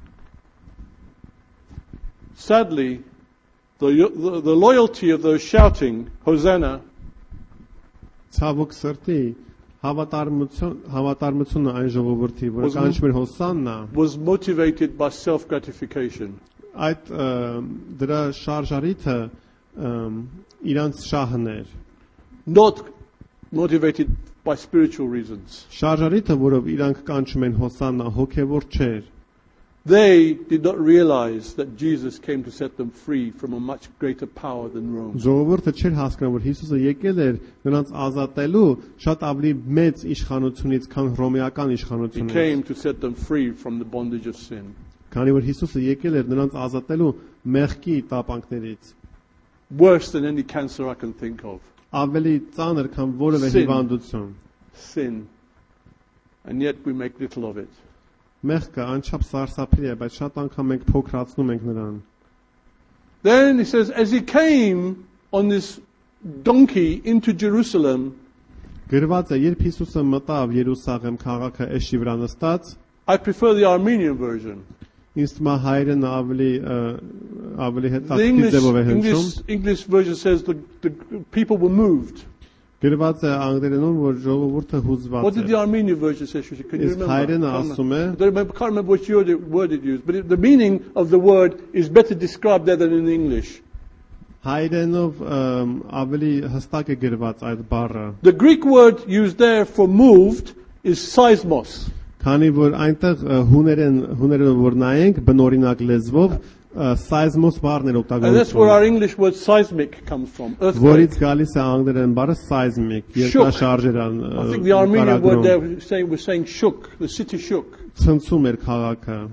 Speaker 1: Sadly, the, the, the loyalty of those shouting, Hosanna,
Speaker 2: Ցավոք սրտի հավատարմություն հավատարմությունը այն ժողովրդի, որ
Speaker 1: Was-
Speaker 2: կանչում էր Հոսաննա,
Speaker 1: was motivated by self-gratification.
Speaker 2: այդ ը, դրա շարժարիթը ըմ, իրանց շահն էր։
Speaker 1: Not motivated by spiritual reasons.
Speaker 2: Շարժարիթը, որով իրանք կանչում են Հոսաննա, հոգևոր չէր։
Speaker 1: They did not realize that Jesus came to set them free from a much greater power than Rome.
Speaker 2: Ժողովուրդը չէր հասկանում, որ Հիսուսը եկել էր նրանց ազատելու շատ ավելի մեծ իշխանությունից, քան հռոմեական
Speaker 1: He
Speaker 2: իշխանությունից։
Speaker 1: came to set them free from the bondage of sin.
Speaker 2: Քանի որ Հիսուսը եկել էր նրանց ազատելու մեղքի տապանքներից,
Speaker 1: Worse than any cancer I can think of.
Speaker 2: ավելի ծանր, քան որևէ
Speaker 1: Sin.
Speaker 2: հիվանդություն։
Speaker 1: Sin. And yet we make little of it.
Speaker 2: Մեղքը անչափ սարսափելի է, բայց շատ անգամ մենք փոքրացնում ենք նրան։
Speaker 1: Then he says, as he came on this donkey into Jerusalem,
Speaker 2: Գրված է, երբ Հիսուսը մտավ Երուսաղեմ քաղաքը էշի վրա նստած,
Speaker 1: I prefer the Armenian version.
Speaker 2: ինձ թվում է հայերեն ավելի ը, ավելի
Speaker 1: The
Speaker 2: հետաքրքիր
Speaker 1: English,
Speaker 2: ձևով է հնչում։
Speaker 1: English, English version says the, the people were moved.
Speaker 2: Գրված է անգլերենում, որ ժողովուրդը
Speaker 1: What
Speaker 2: հուզված
Speaker 1: did
Speaker 2: է։
Speaker 1: the Armenian version say? Shushi? Can you
Speaker 2: Իսկ
Speaker 1: remember?
Speaker 2: հայերենը
Speaker 1: I can't
Speaker 2: ասում է,
Speaker 1: remember. I don't remember- can't remember which word it, word it used, but it, the meaning of the word is better described there than in English.
Speaker 2: հայերենով ըմ, ավելի հստակ է գրված այդ բառը,
Speaker 1: The Greek word used there for moved is seismos.
Speaker 2: քանի որ այնտեղ ը, հուներեն հուներենով որ նայենք բնօրինակ լեզվով ը, seismos բառն էր
Speaker 1: And that's where our
Speaker 2: օգտագործվում,
Speaker 1: English word seismic comes from.
Speaker 2: որից
Speaker 1: Earthquake.
Speaker 2: գալիս է անգլերեն բառը seismic,
Speaker 1: Shook.
Speaker 2: երկրաշարժերան
Speaker 1: I think the Armenian word there was saying, was saying shook. The city shook.
Speaker 2: ցնցում էր քաղաքը։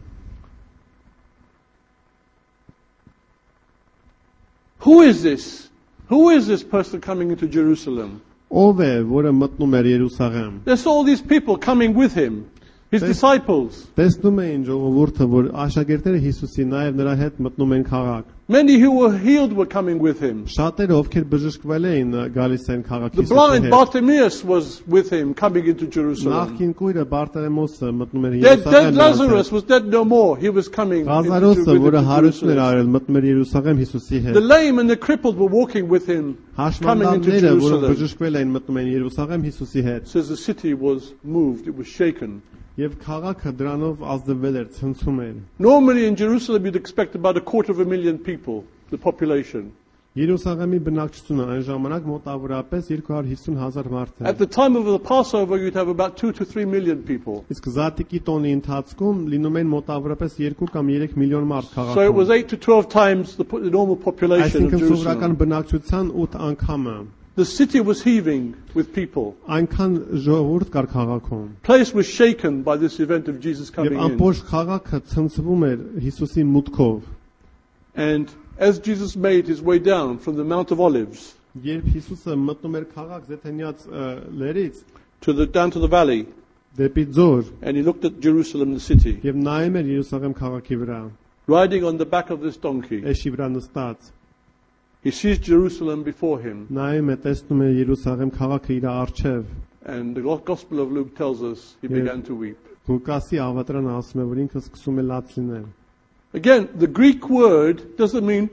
Speaker 1: Who is this? Who is this person coming into Jerusalem?
Speaker 2: Ով է, որը մտնում էր Երուսաղեմ։
Speaker 1: There's all these people coming with him, his
Speaker 2: Yes.
Speaker 1: disciples.
Speaker 2: Տեսնում էին ժողովուրդը, որ աշակերտները Հիսուսի նաև նրա հետ մտնում են քաղաք։
Speaker 1: Many who were healed were coming with him.
Speaker 2: Շատերը ովքեր բժշկվել էին ը, գալիս են քաղաք
Speaker 1: The
Speaker 2: Հիսուսի
Speaker 1: blind
Speaker 2: հետ։
Speaker 1: Bartimaeus was with him coming into Jerusalem.
Speaker 2: Նախքին կույրը Բարտերեմոսը մտնում էր
Speaker 1: Dead, dead
Speaker 2: Երուսաղեմ։
Speaker 1: Lazarus was dead no more. He was coming into,
Speaker 2: Ղազարոսը,
Speaker 1: into
Speaker 2: որը հարություն էր
Speaker 1: Jerusalem.
Speaker 2: արել, մտնում էր Երուսաղեմ Հիսուսի
Speaker 1: The
Speaker 2: հետ։
Speaker 1: lame and the crippled were walking with him, coming into
Speaker 2: Հաշմանդամները, որոնք
Speaker 1: Jerusalem.
Speaker 2: բժշկվել էին, մտնում էին Երուսաղեմ Հիսուսի հետ։
Speaker 1: It says the city was moved, it was shaken.
Speaker 2: Եվ քաղաքը դրանով ազդվել էր, ցնցում էր։
Speaker 1: Normally in Jerusalem you'd expect about a quarter of a million people, the population.
Speaker 2: Երուսաղեմի բնակչությունը այն ժամանակ մոտավորապես երկու հարյուր հիսուն հազար մարդ
Speaker 1: At
Speaker 2: էր։
Speaker 1: the time of the Passover, you'd have about two to three million people.
Speaker 2: Իսկ Զատիկի տոնի ընթացքում լինում են մոտավորապես երկու կամ երեք միլիոն մարդ
Speaker 1: So it was
Speaker 2: քաղաքում։
Speaker 1: eight to twelve times the, po- the normal population of
Speaker 2: Այսինքն սովորական
Speaker 1: Jerusalem.
Speaker 2: բնակչության ութ անգամը
Speaker 1: The city was heaving with people.
Speaker 2: այնքան ժողովուրդ կար քաղաքում։
Speaker 1: Place was shaken by this event of Jesus
Speaker 2: Եվ
Speaker 1: coming in.
Speaker 2: ամբողջ քաղաքը ցնցվում էր Հիսուսի մուտքով։
Speaker 1: And as Jesus made his way down from the Mount of Olives
Speaker 2: Երբ Հիսուսը մտնում էր քաղաք Զեթենյաց լերից
Speaker 1: to the, down to the valley,
Speaker 2: դեպի ձոր
Speaker 1: and he looked at Jerusalem, the city,
Speaker 2: եւ նայում էր Երուսաղեմ քաղաքի վրա,
Speaker 1: riding on the back of this donkey,
Speaker 2: էշի վրա նստած,
Speaker 1: he sees Jerusalem before him.
Speaker 2: նայում է տեսնում է Երուսաղեմ քաղաքը իր առջև։
Speaker 1: And the Gospel of Luke tells us he
Speaker 2: Yeah.
Speaker 1: began to weep.
Speaker 2: Ղուկասի ավատրանը ասում է, որ ինքը սկսում է լաց լինել։
Speaker 1: Again, the Greek word doesn't mean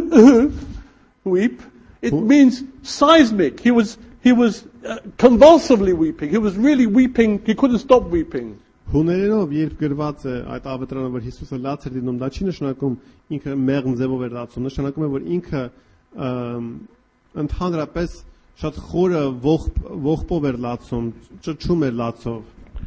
Speaker 1: weep. It
Speaker 2: Who-
Speaker 1: means seismic. He was, he was uh, convulsively weeping. He was really weeping. He couldn't stop weeping.
Speaker 2: Հուներենով երբ գրված է այդ ավատրանը, որ Հիսուսը լաց էր լինում, դա չի նշանակում ինքը մեղմ ձևով էր լացում, նշանակում է, որ ինքը ըմ, ընդհանրապես շատ խորը ողբ ողբով էր լացում, ճճում էր լացով։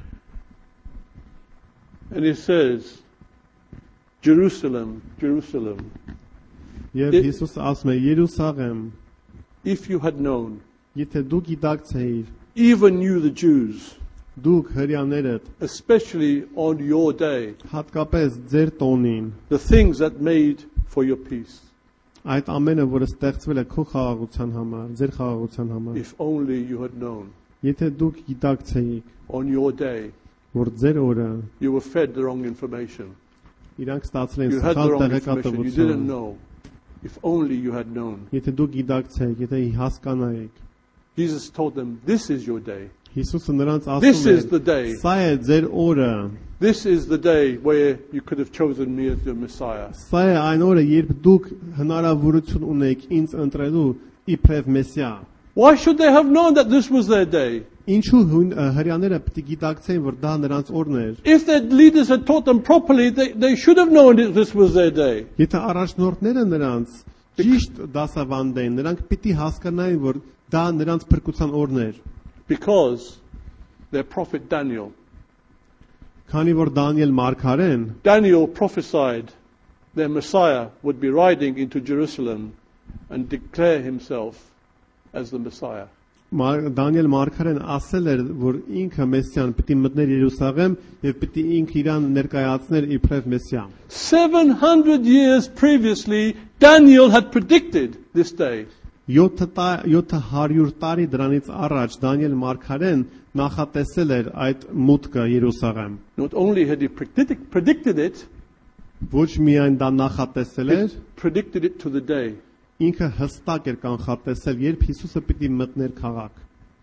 Speaker 1: And he says, Jerusalem, Jerusalem,
Speaker 2: Եվ
Speaker 1: It-
Speaker 2: Հիսուսը ասում է. Երուսաղեմ,
Speaker 1: if you had known,
Speaker 2: եթե դու գիտակցեիր,
Speaker 1: even you the Jews,
Speaker 2: դուք հрьяաներդ,
Speaker 1: especially on your day,
Speaker 2: հատկապես ձեր տոնին,
Speaker 1: the things that made for your peace,
Speaker 2: այդ ամենը, որը ստեղծվել է քո խաղաղության համար, ձեր խաղաղության համար,
Speaker 1: if only you had known,
Speaker 2: եթե դուք գիտակցեիք,
Speaker 1: on your day,
Speaker 2: որ ձեր օրը
Speaker 1: you were fed the wrong information.
Speaker 2: իրանք ստացել են
Speaker 1: You had the
Speaker 2: սխալ
Speaker 1: wrong information. You didn't
Speaker 2: տեղեկատվություն,
Speaker 1: know. If only you had known.
Speaker 2: եթե դուք գիտակցեիք, եթե հասկանայիք,
Speaker 1: Jesus told them, this is your day.
Speaker 2: Հիսուսը նրանց
Speaker 1: This
Speaker 2: ասում
Speaker 1: is the
Speaker 2: է.
Speaker 1: day.
Speaker 2: Սա է ձեր օրը,
Speaker 1: This is the day where you could have chosen me as your Messiah.
Speaker 2: սա է այն օրը, երբ դուք հնարավորություն ունեք ինձ ընտրելու իբրև Մեսիա։
Speaker 1: Why should they have known that this was their day?
Speaker 2: Ինչու հույն- ը, հрьяաները պետք է գիտակցեին, որ դա նրանց օրն էր։
Speaker 1: If their leaders had taught them properly, they, they should have known that this was their day.
Speaker 2: Եթե առաջնորդները նրանց ճիշտ դասավանդեին, նրանք պիտի հասկանային, որ դա նրանց փրկության օրն էր,
Speaker 1: Because their prophet Daniel,
Speaker 2: քանի որ Դանիել մարգարեն
Speaker 1: Daniel prophesied their Messiah would be riding into Jerusalem and declare himself as the Messiah.
Speaker 2: Մար- Դանիել մարգարեն ասել էր, որ ինքը Մեսիան պիտի մտներ Երուսաղեմ եւ պիտի ինքը իրան ներկայացներ իբրև Մեսիա։
Speaker 1: seven hundred years previously, Daniel had predicted this day.
Speaker 2: յոթ հարյուր տարի դրանից առաջ Դանիել մարգարեն նախատեսել էր այդ մուտքը Երուսաղեմ։
Speaker 1: Not only had he predicted, predicted it,
Speaker 2: Ոչ միայն դա նախատեսել էր,
Speaker 1: he predicted it to the day.
Speaker 2: ինքը հստակ էր կանխատեսել, երբ Հիսուսը պիտի մտներ քաղաք։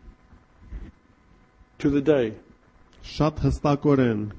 Speaker 1: To the day.
Speaker 2: Շատ հստակորեն։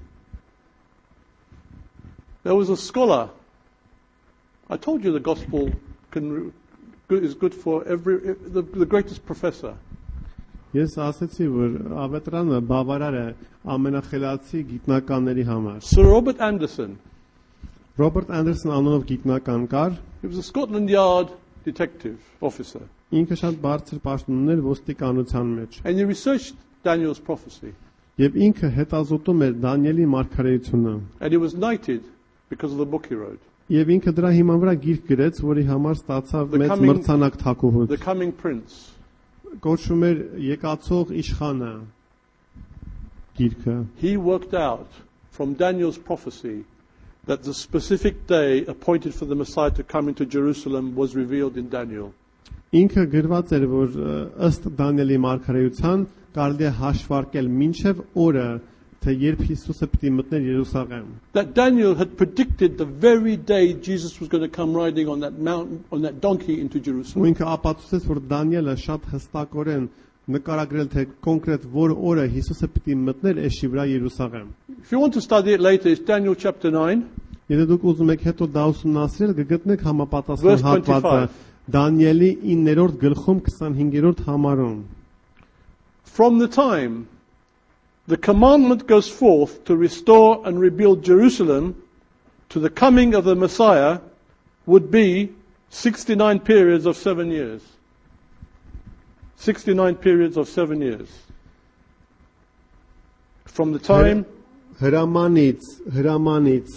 Speaker 1: There was a scholar. I told you the gospel can, is good for every the, the greatest professor.
Speaker 2: Ես ասացի, որ ավետրանը բավարար է ամենախելացի գիտնականների համար։
Speaker 1: Sir Robert Anderson.
Speaker 2: Ռոբերտ Անդերսոն անունով գիտնական կար,
Speaker 1: He was a Scotland Yard detective officer.
Speaker 2: ինքը շատ բարձր պաշտոն ուներ ոստիկանության մեջ։
Speaker 1: And he researched Daniel's prophecy.
Speaker 2: Եվ ինքը հետազոտում էր Դանիելի մարգարեությունը։
Speaker 1: And he was knighted because of the book he wrote.
Speaker 2: Եվ ինքը դրա հիման վրա գիրք գրեց, որի համար ստացավ
Speaker 1: The
Speaker 2: մեծ
Speaker 1: coming-
Speaker 2: մրցանակ թակուհուց։
Speaker 1: The coming prince.
Speaker 2: Կոչվում էր Եկացող իշխանը գիրքը։
Speaker 1: He worked out from Daniel's prophecy that the specific day appointed for the Messiah to come into Jerusalem was revealed in Daniel.
Speaker 2: Ինքը գրված էր, որ ը, ըստ Դանիելի մարգարեության կարելի է հաշվարկել մինչև օրը, թե երբ Հիսուսը պիտի մտներ Երուսաղեմ։
Speaker 1: That Daniel had predicted the very day Jesus was going to come riding on that mountain, on that donkey into
Speaker 2: Ու
Speaker 1: Jerusalem.
Speaker 2: ինքը ապացուցեց, որ Դանիելը շատ հստակորեն նկարագրել, թե կոնկրետ որ օրը Հիսուսը պիտի մտներ էշի վրա Երուսաղեմ։
Speaker 1: If you want to study it later, it's Daniel chapter nine,
Speaker 2: Եթե դուք ուզում եք հետո դա ուսումնասիրել, կգտնեք համապատասխան
Speaker 1: Verse
Speaker 2: հատվածը
Speaker 1: twenty-five.
Speaker 2: Դանիելի իններորդ գլխում քսանհինգերորդ համարում։
Speaker 1: From the time the commandment goes forth to restore and rebuild Jerusalem to the coming of the Messiah would be sixty-nine periods of seven years. sixty-nine periods of seven years. From the time
Speaker 2: հրամանից հրամանից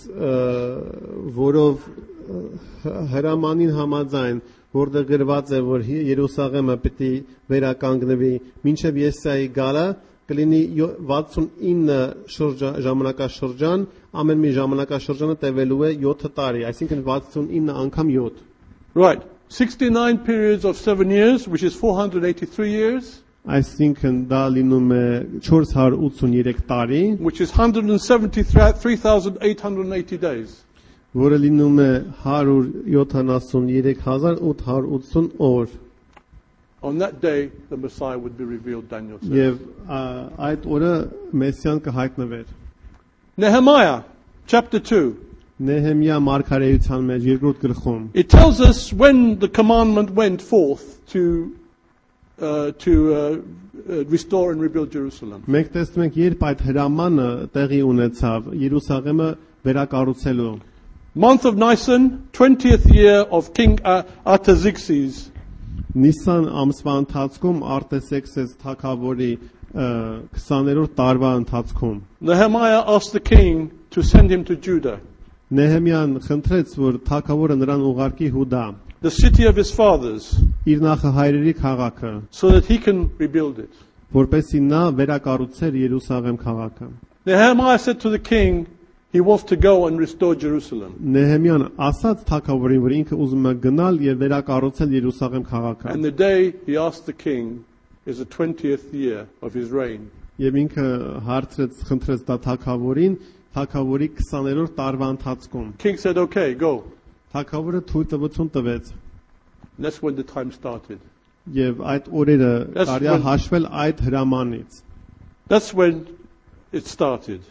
Speaker 2: որով հրամանին համաձայն որտեղ գրված է որ Երուսաղեմը պիտի վերականգնվի մինչև Եսայի գալը կլինի վաթսունինը ժամանակաշրջան ամեն մի ժամանակաշրջանը տևելու է յոթ տարի այսինքն վաթսունինը անգամ յոթ.
Speaker 1: Right, sixty-nine periods of seven years, which is four hundred eighty-three years.
Speaker 2: Այսինքն դա լինում է չորս հարյուր ութսուներեք տարի,
Speaker 1: which is one hundred seventy-three thousand eight hundred eighty days.
Speaker 2: որը լինում է հարյուր յոթանասունյերեք հազար ութ հարյուր ութսուն օր.
Speaker 1: On that day, the Messiah would be revealed, Daniel says.
Speaker 2: Եվ այդ օրը Մեսիան կհայտնվեր.
Speaker 1: Nehemiah, chapter two.
Speaker 2: Նեհեմիա մարգարեության մեջ երկրորդ գլխում.
Speaker 1: It tells us when the commandment went forth to uh, to uh, uh, restore and rebuild Jerusalem.
Speaker 2: Մենք տեսնում ենք երբ այդ հրամանը տեղի ունեցավ Երուսաղեմը վերակառուցելու.
Speaker 1: Month of Nisan, twentieth year of King Artaxerxes.
Speaker 2: Նիսան ամսվա ընթացքում Արտեսեքսես թագավորի քսաներորդ տարվա ընթացքում
Speaker 1: Nehemiah asked the king to send him to Judah.
Speaker 2: Նեհեմիան խնդրեց որ թագավորը նրան ուղարկի Հուդա,
Speaker 1: the city of his fathers,
Speaker 2: իր նախահայրերի քաղաքը,
Speaker 1: so that he can rebuild it.
Speaker 2: որպեսզի նա վերակառուցեր Երուսաղեմ քաղաքը.
Speaker 1: Nehemiah said to the king he wants to go and restore Jerusalem.
Speaker 2: Նեհեմիան ասաց թագավորին որ ինքը ուզում է գնալ եւ վերակառուցել Երուսաղեմ քաղաքը.
Speaker 1: And the day he asked the king is the twentieth year of his reign.
Speaker 2: Եվ ինքը հարցրեց խնդրեց դա թագավորին թագավորի քսաներորդ տարվա ընթացքում.
Speaker 1: King said, okay, go.
Speaker 2: Թագավորը թույլտվություն տվեց.
Speaker 1: That's when the time started.
Speaker 2: Եվ այդ օրերը կարելի է հաշվել այդ հրամանից.
Speaker 1: That's when it started.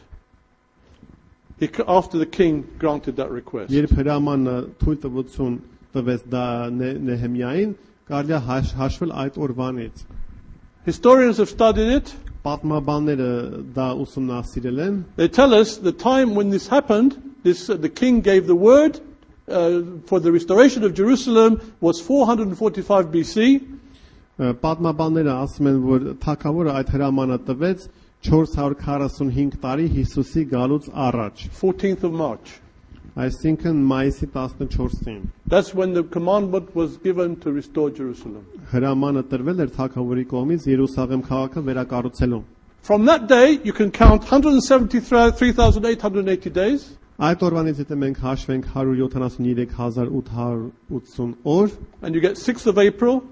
Speaker 1: He, after the king granted that request.
Speaker 2: Երբ հրամանը թույլտվություն տվեց դա Նեհեմիային, կարելի է հաշվել այդ օրվանից.
Speaker 1: Historians have studied it.
Speaker 2: Պատմաբանները դա ուսումնասիրել են.
Speaker 1: They tell us the time when this happened, this uh, the king gave the word uh, for the restoration of Jerusalem was four hundred forty-five B C.
Speaker 2: Պատմաբանները ասում են որ թագավորը այդ հրամանը տվեց չորս հարյուր քառասունհինգ տարի Հիսուսի գալուց առաջ.
Speaker 1: fourteenth of March.
Speaker 2: Այսինքն մայիսի տասնչորսին.
Speaker 1: That's when the commandment was given to restore Jerusalem.
Speaker 2: Հրամանը տրվել էր թագավորի կողմից Երուսաղեմ քաղաքը վերակառուցելու.
Speaker 1: From that day you can count one hundred seventy-three thousand eight hundred eighty days.
Speaker 2: Այդ օրվանից եթե մենք հաշվենք հարյուր յոթանասունյերեք հազար ութ հարյուր ութսուն օր,
Speaker 1: and you get sixth of April,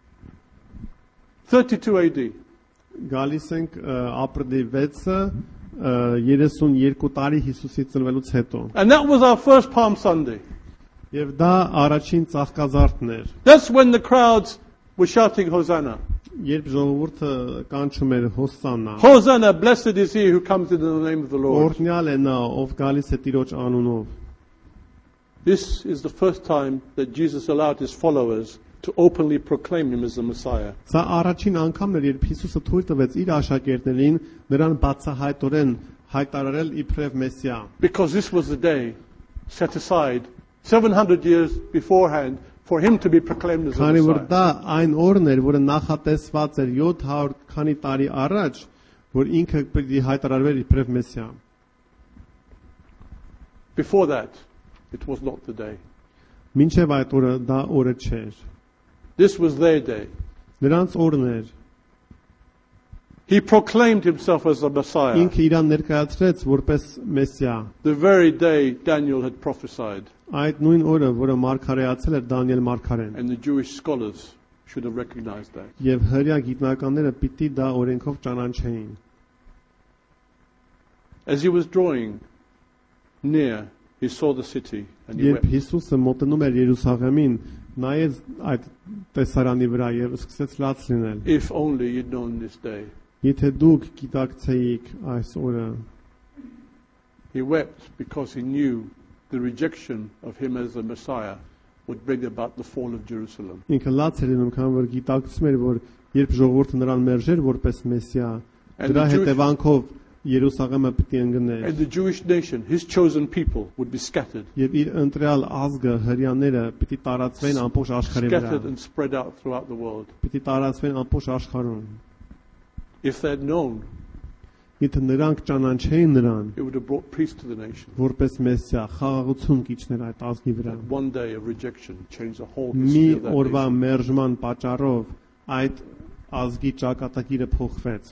Speaker 1: thirty-two A D.
Speaker 2: Գալիս ենք ապրիլի վեցը երեսունյերկու տարի Հիսուսի ծնվելուց հետո.
Speaker 1: And that was our first Palm Sunday.
Speaker 2: Եվ դա առաջին ծաղկազարդն էր.
Speaker 1: That's when the crowds were shouting Hosanna.
Speaker 2: Երբ ժողովուրդը կանչում էր Հոսաննա.
Speaker 1: Hosanna, blessed is he who comes in the name of the Lord.
Speaker 2: Օրհնյալ է նա ով գալիս է Տիրոջ անունով.
Speaker 1: This is the first time that Jesus allowed his followers to openly proclaim him as the Messiah.
Speaker 2: Սա առաջին անգամն էր, երբ Հիսուսը թույլ տվեց իր աշակերտներին նրան բացահայտորեն հայտարարել իբրև Մեսիա.
Speaker 1: Because this was the day set aside seven hundred years beforehand for him to be proclaimed as the
Speaker 2: Քանի որ
Speaker 1: Messiah.
Speaker 2: դա այն օրն էր, որը նախատեսված էր յոթ հարյուր քանի տարի առաջ, որ ինքը պիտի հայտարարվեր իբրև Մեսիա.
Speaker 1: Before that, it was not the day.
Speaker 2: Մինչև այդ օրը դա օրը չէր.
Speaker 1: This was their day.
Speaker 2: Նրանց օրն էր.
Speaker 1: He proclaimed himself as the Messiah.
Speaker 2: Ինքը իրան ներկայացրեց որպես Մեսիա.
Speaker 1: The very day Daniel had prophesied.
Speaker 2: Այդ նույն օրը, որը մարգարեացել էր Դանիել մարգարեն.
Speaker 1: And the Jewish scholars should have recognized that.
Speaker 2: Եվ հրյա գիտնականները պիտի դա օրենքով ճանաչեին.
Speaker 1: As he was drawing near, he saw the city and he
Speaker 2: Երբ
Speaker 1: wept.
Speaker 2: Հիսուսը մոտենում էր Երուսաղեմին, նայեց այդ տեսարանի վրա եւ սկսեց լաց լինել.
Speaker 1: If only you'd known this day.
Speaker 2: Եթե դուք գիտակցեիք այս օրը.
Speaker 1: He wept because he knew the rejection of him as the Messiah would bring about the fall of Jerusalem.
Speaker 2: Ինքը լաց էր լինում, քանի որ գիտակցում էր, որ երբ ժողովուրդը նրան մերժեր որպես Մեսիա,
Speaker 1: And
Speaker 2: դրա
Speaker 1: the Jewish-
Speaker 2: հետևանքով Երուսաղեմը պիտի ընկներ
Speaker 1: and the Jewish nation, his chosen people, would be scattered.
Speaker 2: եւ իր ընտրյալ ազգը հрьяաները պիտի տարածվեն ամբողջ աշխարհի վրա
Speaker 1: Scattered and spread out throughout the world.
Speaker 2: պիտի տարածվեն ամբողջ աշխարհում
Speaker 1: If they had known,
Speaker 2: եթե նրանք ճանաչեին նրան
Speaker 1: it would have brought peace to the nation.
Speaker 2: որպես մեսիա խաղաղություն կիջներ այդ ազգի վրա
Speaker 1: That one day of rejection changed the whole
Speaker 2: մի
Speaker 1: history of that
Speaker 2: օրվա
Speaker 1: nation.
Speaker 2: մերժման պատճառով այդ ազգի ճակատագիրը փոխվեց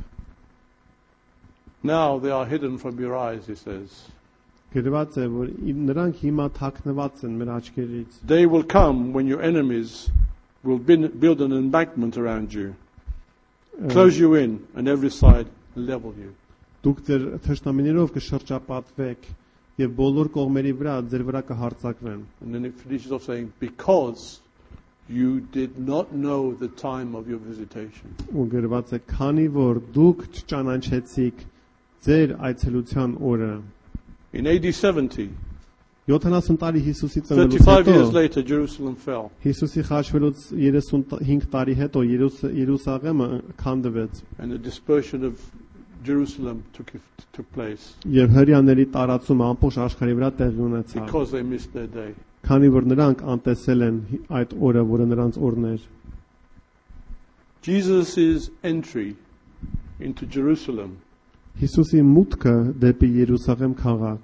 Speaker 1: Now they are hidden from your eyes, he says.
Speaker 2: գրված է որ ի- նրանք հիմա թաքնված են մեր աչքերից
Speaker 1: They will come when your enemies will bin- build an embankment around you, close you in, and every side level you.
Speaker 2: Դուք ձեր թշնամիներով կշրջապատվեք եւ բոլոր կողմերի վրա ձեր վրա կհարձակվեն
Speaker 1: And then it finishes off saying, because you did not know the time of your visitation.
Speaker 2: ու գրված է քանի որ դուք չճանաչեցիք ձեր այցելության օրը
Speaker 1: In A D seventy,
Speaker 2: յոթանասուն տարի Հիսուսի ծնվելուց
Speaker 1: thirty-five years
Speaker 2: հետո
Speaker 1: later, Jerusalem fell.
Speaker 2: Հիսուսի խաչվելուց երեսունհինգ տարի հետո Երուս- Երուսաղեմը քանդվեց
Speaker 1: And the dispersion of Jerusalem took, took place
Speaker 2: եւ հрьяաների տարածումը ամբողջ աշխարհի վրա տեղի ունեցավ
Speaker 1: because they missed their day.
Speaker 2: քանի որ նրանք անտեսել են այդ օրը որը նրանց օրն էր
Speaker 1: Jesus' entry into Jerusalem
Speaker 2: Հիսուսի մուտքը դեպի Երուսաղեմ քաղաք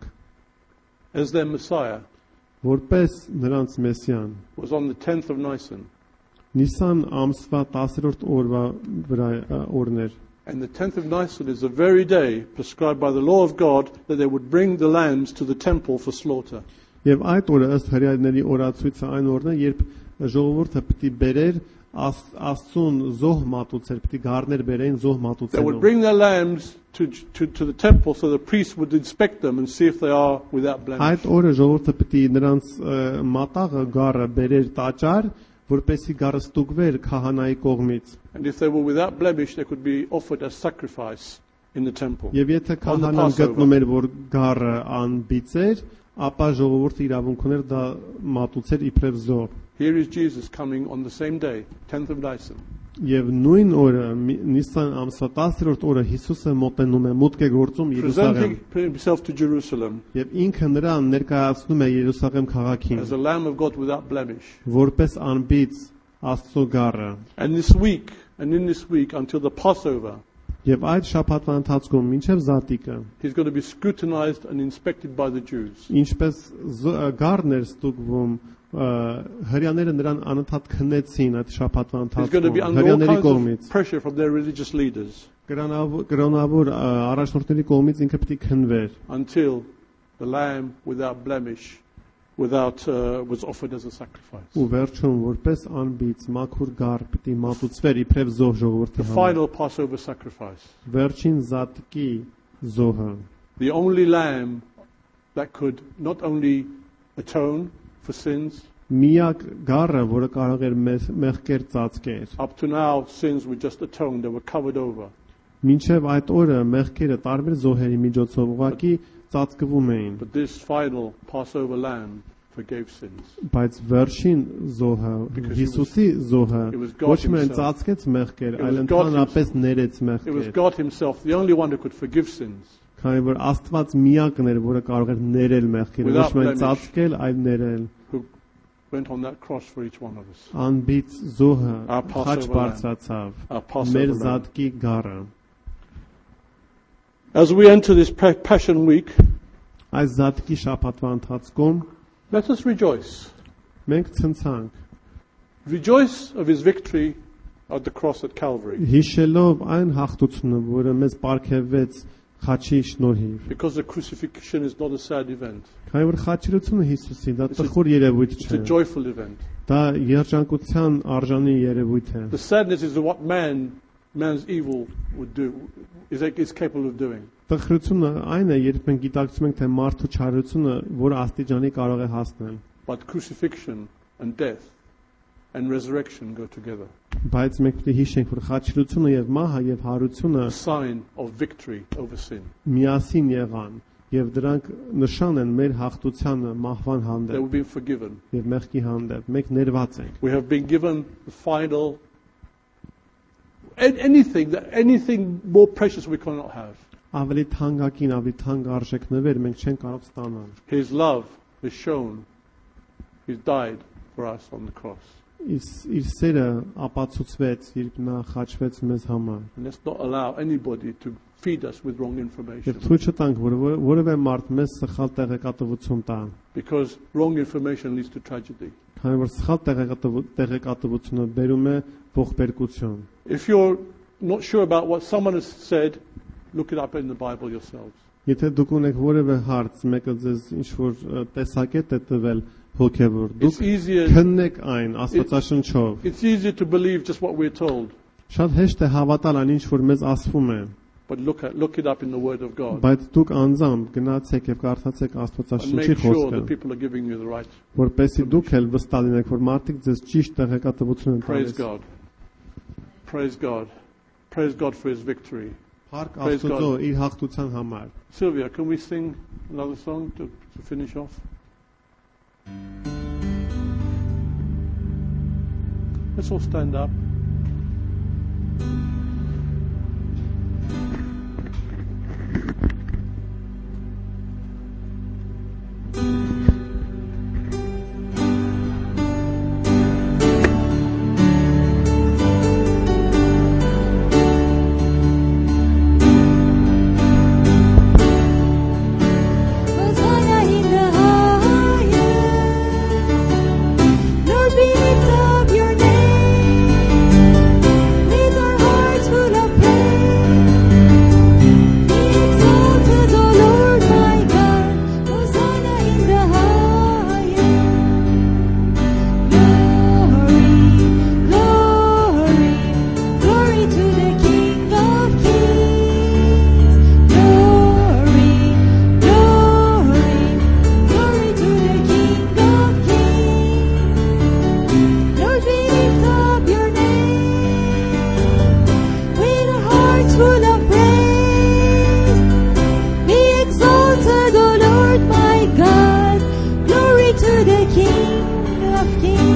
Speaker 1: as their Messiah
Speaker 2: որպես նրանց մեսիան
Speaker 1: was on the tenth of Nisan.
Speaker 2: Նիսան ամսվա տասերորդ օրվա վրա ա, օրն էր
Speaker 1: And the tenth of Nisan is the very day prescribed by the law of God that they would bring the lambs to the temple for slaughter.
Speaker 2: Եվ այդ օրը ըստ հրեաների օրացույցը այն օրն է, երբ ժողովուրդը պիտի բերեր Աս- Աստծուն զոհ մատուցեր, պիտի գառներ բերեն զոհ
Speaker 1: They would
Speaker 2: մատուցելու։
Speaker 1: bring their lambs to, to, to the temple so the priest would inspect them and see if they are without blemish.
Speaker 2: Այդ օրը ժողովուրդը պիտի նրանց ը, մատաղը գառը բերեր տաճար, որպեսի գառը ստուգվեր քահանայի կողմից։
Speaker 1: And if they were without blemish, they could be offered as sacrifice in the temple.
Speaker 2: Եվ եթե
Speaker 1: On the
Speaker 2: քահանան
Speaker 1: Passover.
Speaker 2: գտնում էր, որ գառը անբիծ էր, ապա ժողովուրդը իրավունք ուներ դա մատուցեր իբրև զոհ։
Speaker 1: Here is Jesus coming on the same day, tenth of Nisan.
Speaker 2: Եվ նույն օրը մի- Նիսան ամսվա տասերորդ օրը Հիսուսը մոտենում է մուտք է գործում Երուսաղեմ
Speaker 1: Presenting himself to Jerusalem
Speaker 2: եւ ինքը նրան ներկայացնում է Երուսաղեմ քաղաքին
Speaker 1: as a Lamb of God without blemish.
Speaker 2: որպես անբիծ Աստծո գառը
Speaker 1: And this week, and in this week until the Passover,
Speaker 2: եւ այդ շաբաթվա ընթացքում մինչեւ Զատիկը
Speaker 1: he's going to be scrutinized and inspected by the Jews.
Speaker 2: ինչպես զ- գառն էր ստուգվում ը, հрьяաները նրան անընդհատ քննեցին այդ շաբաթվա
Speaker 1: He's going to be
Speaker 2: ընթացքում
Speaker 1: under all
Speaker 2: հрьяաների
Speaker 1: kinds
Speaker 2: կողմից
Speaker 1: of pressure from their religious leaders
Speaker 2: կրոնավոր կրոնավոր ը, առաջնորդների կողմից ինքը պիտի քնվեր
Speaker 1: until the Lamb without blemish without uh, was offered as a sacrifice.
Speaker 2: ու վերջում որպես անբիծ մաքուր գառ պիտի մատուցվեր իբրև զոհ ժողովրդի
Speaker 1: The
Speaker 2: համար
Speaker 1: final Passover sacrifice.
Speaker 2: վերջին Զատիկի զոհը
Speaker 1: The only lamb that could not only atone for sins.
Speaker 2: միակ գառը որը կարող էր մեզ մեղքեր ծածկեր
Speaker 1: Up to now, sins were just atoned, they were covered over.
Speaker 2: մինչև այդ օրը մեղքերը տարբեր զոհերի միջոցով ուղղակի ծածկվում էին
Speaker 1: But this final Passover lamb forgave sins.
Speaker 2: բայց վերջին զոհը
Speaker 1: Because he was-
Speaker 2: Հիսուսի զոհը
Speaker 1: it was God
Speaker 2: ոչ միայն
Speaker 1: himself.
Speaker 2: ծածկեց մեղքեր
Speaker 1: It
Speaker 2: այլ
Speaker 1: was God
Speaker 2: ընդհանրապես ներեց
Speaker 1: It was
Speaker 2: մեղքեր
Speaker 1: God himself, the only one who could forgive sins.
Speaker 2: քանի որ Աստված միակն էր որը կարող էր ներել մեղքերը ոչ
Speaker 1: Without
Speaker 2: միայն
Speaker 1: blemish.
Speaker 2: ծածկել այլ ներել
Speaker 1: Who went on that cross for each one of us.
Speaker 2: անբիծ զոհը
Speaker 1: Our Passover
Speaker 2: խաչ
Speaker 1: lamb.
Speaker 2: բարձրացավ
Speaker 1: Our Passover
Speaker 2: մեր
Speaker 1: lamb.
Speaker 2: Զատկի գառը
Speaker 1: As we enter this Pa- Passion Week,
Speaker 2: այս Զատկի շաբաթվա ընթացքում
Speaker 1: let us rejoice.
Speaker 2: մենք ցնցանք
Speaker 1: Rejoice of his victory at the cross at Calvary.
Speaker 2: հիշելով այն հաղթությունը որը մեզ ապարգևեց խաչի շնորհիվ
Speaker 1: Because the crucifixion is not a sad event.
Speaker 2: քանի որ խաչիրությունը Հիսուսի դա
Speaker 1: It's a-
Speaker 2: տխուր երևույթ
Speaker 1: It's
Speaker 2: չէ
Speaker 1: a joyful event.
Speaker 2: դա երջանկության արժանի երևույթ է
Speaker 1: The sadness is what man, man's evil would do, is, is capable of doing.
Speaker 2: տխրությունը այն է երբ մենք գիտակցում ենք թե մարդու չարությունը որը աստիճանի կարող է հասնել
Speaker 1: But crucifixion and death and resurrection go together.
Speaker 2: բայց մենք պետք է հիշենք որ խաչիրությունը եւ մահը եւ հարությունը
Speaker 1: A sign of victory over sin.
Speaker 2: միասին եղան եւ դրանք նշան են մեր հաղթությանը մահվան
Speaker 1: They
Speaker 2: հանդեպ
Speaker 1: will be forgiven.
Speaker 2: եւ մեղքի հանդեպ մենք ներված ենք
Speaker 1: We have been given the final, an- anything, that anything more precious we cannot have.
Speaker 2: ավելի թանկագին, ավելի թանկ արժեք նվեր մենք չենք կարող ստանալ։
Speaker 1: His love is shown. He died for us on the cross.
Speaker 2: Իր սերը ապացուցվեց, երբ նա խաչվեց մեզ համար։
Speaker 1: And let's not allow anybody to feed us with wrong
Speaker 2: Եվ
Speaker 1: information.
Speaker 2: ցույց չտանք, որ որևէ մարդ մեզ սխալ տեղեկատվություն տա,
Speaker 1: Because wrong information leads to tragedy.
Speaker 2: քանի որ սխալ տեղեկատվությունը տեղեկատվությունը բերում է ողբերգություն։
Speaker 1: If you're not sure about what someone has said, look it up in the Bible yourselves.
Speaker 2: Եթե դուք ունեք որևէ հարց, մեկը ձեզ ինչ որ ը, տեսակետ է տվել հոգևոր, դուք
Speaker 1: It's easier,
Speaker 2: քննեք այն Աստվածաշնչով։
Speaker 1: it's easier to believe just what we're told,
Speaker 2: Շատ հեշտ է հավատալ այն ինչ որ մեզ ասվում է,
Speaker 1: but look at look it up in the Word of God
Speaker 2: բայց դուք անձամբ գնացեք եւ կարդացեք
Speaker 1: and
Speaker 2: Աստվածաշնչի
Speaker 1: make sure
Speaker 2: խոսքը,
Speaker 1: that people are giving you the right.
Speaker 2: որպեսզի դուք էլ վստահ լինեք, որ մարդիկ ձեզ ճիշտ տեղեկատվություն են
Speaker 1: Praise
Speaker 2: տալիս։
Speaker 1: God. Praise God. Praise God for His victory.
Speaker 2: Փառք
Speaker 1: Praise
Speaker 2: Աստծո
Speaker 1: God.
Speaker 2: իր հաղթության համար։
Speaker 1: Sylvia, can we sing another song to, to finish off? Let's all stand up.
Speaker 5: Hosanna in the highest, Lord, we lift up your name with our hearts full of praise. Be exalted, O Lord my God, Hosanna in the highest. Glory, glory, glory to the King of Kings. Glory, glory, glory to the King of Kings. Lord, we lift up your name with our hearts full of praise. Be exalted, O Lord my God. Glory to the King of Kings.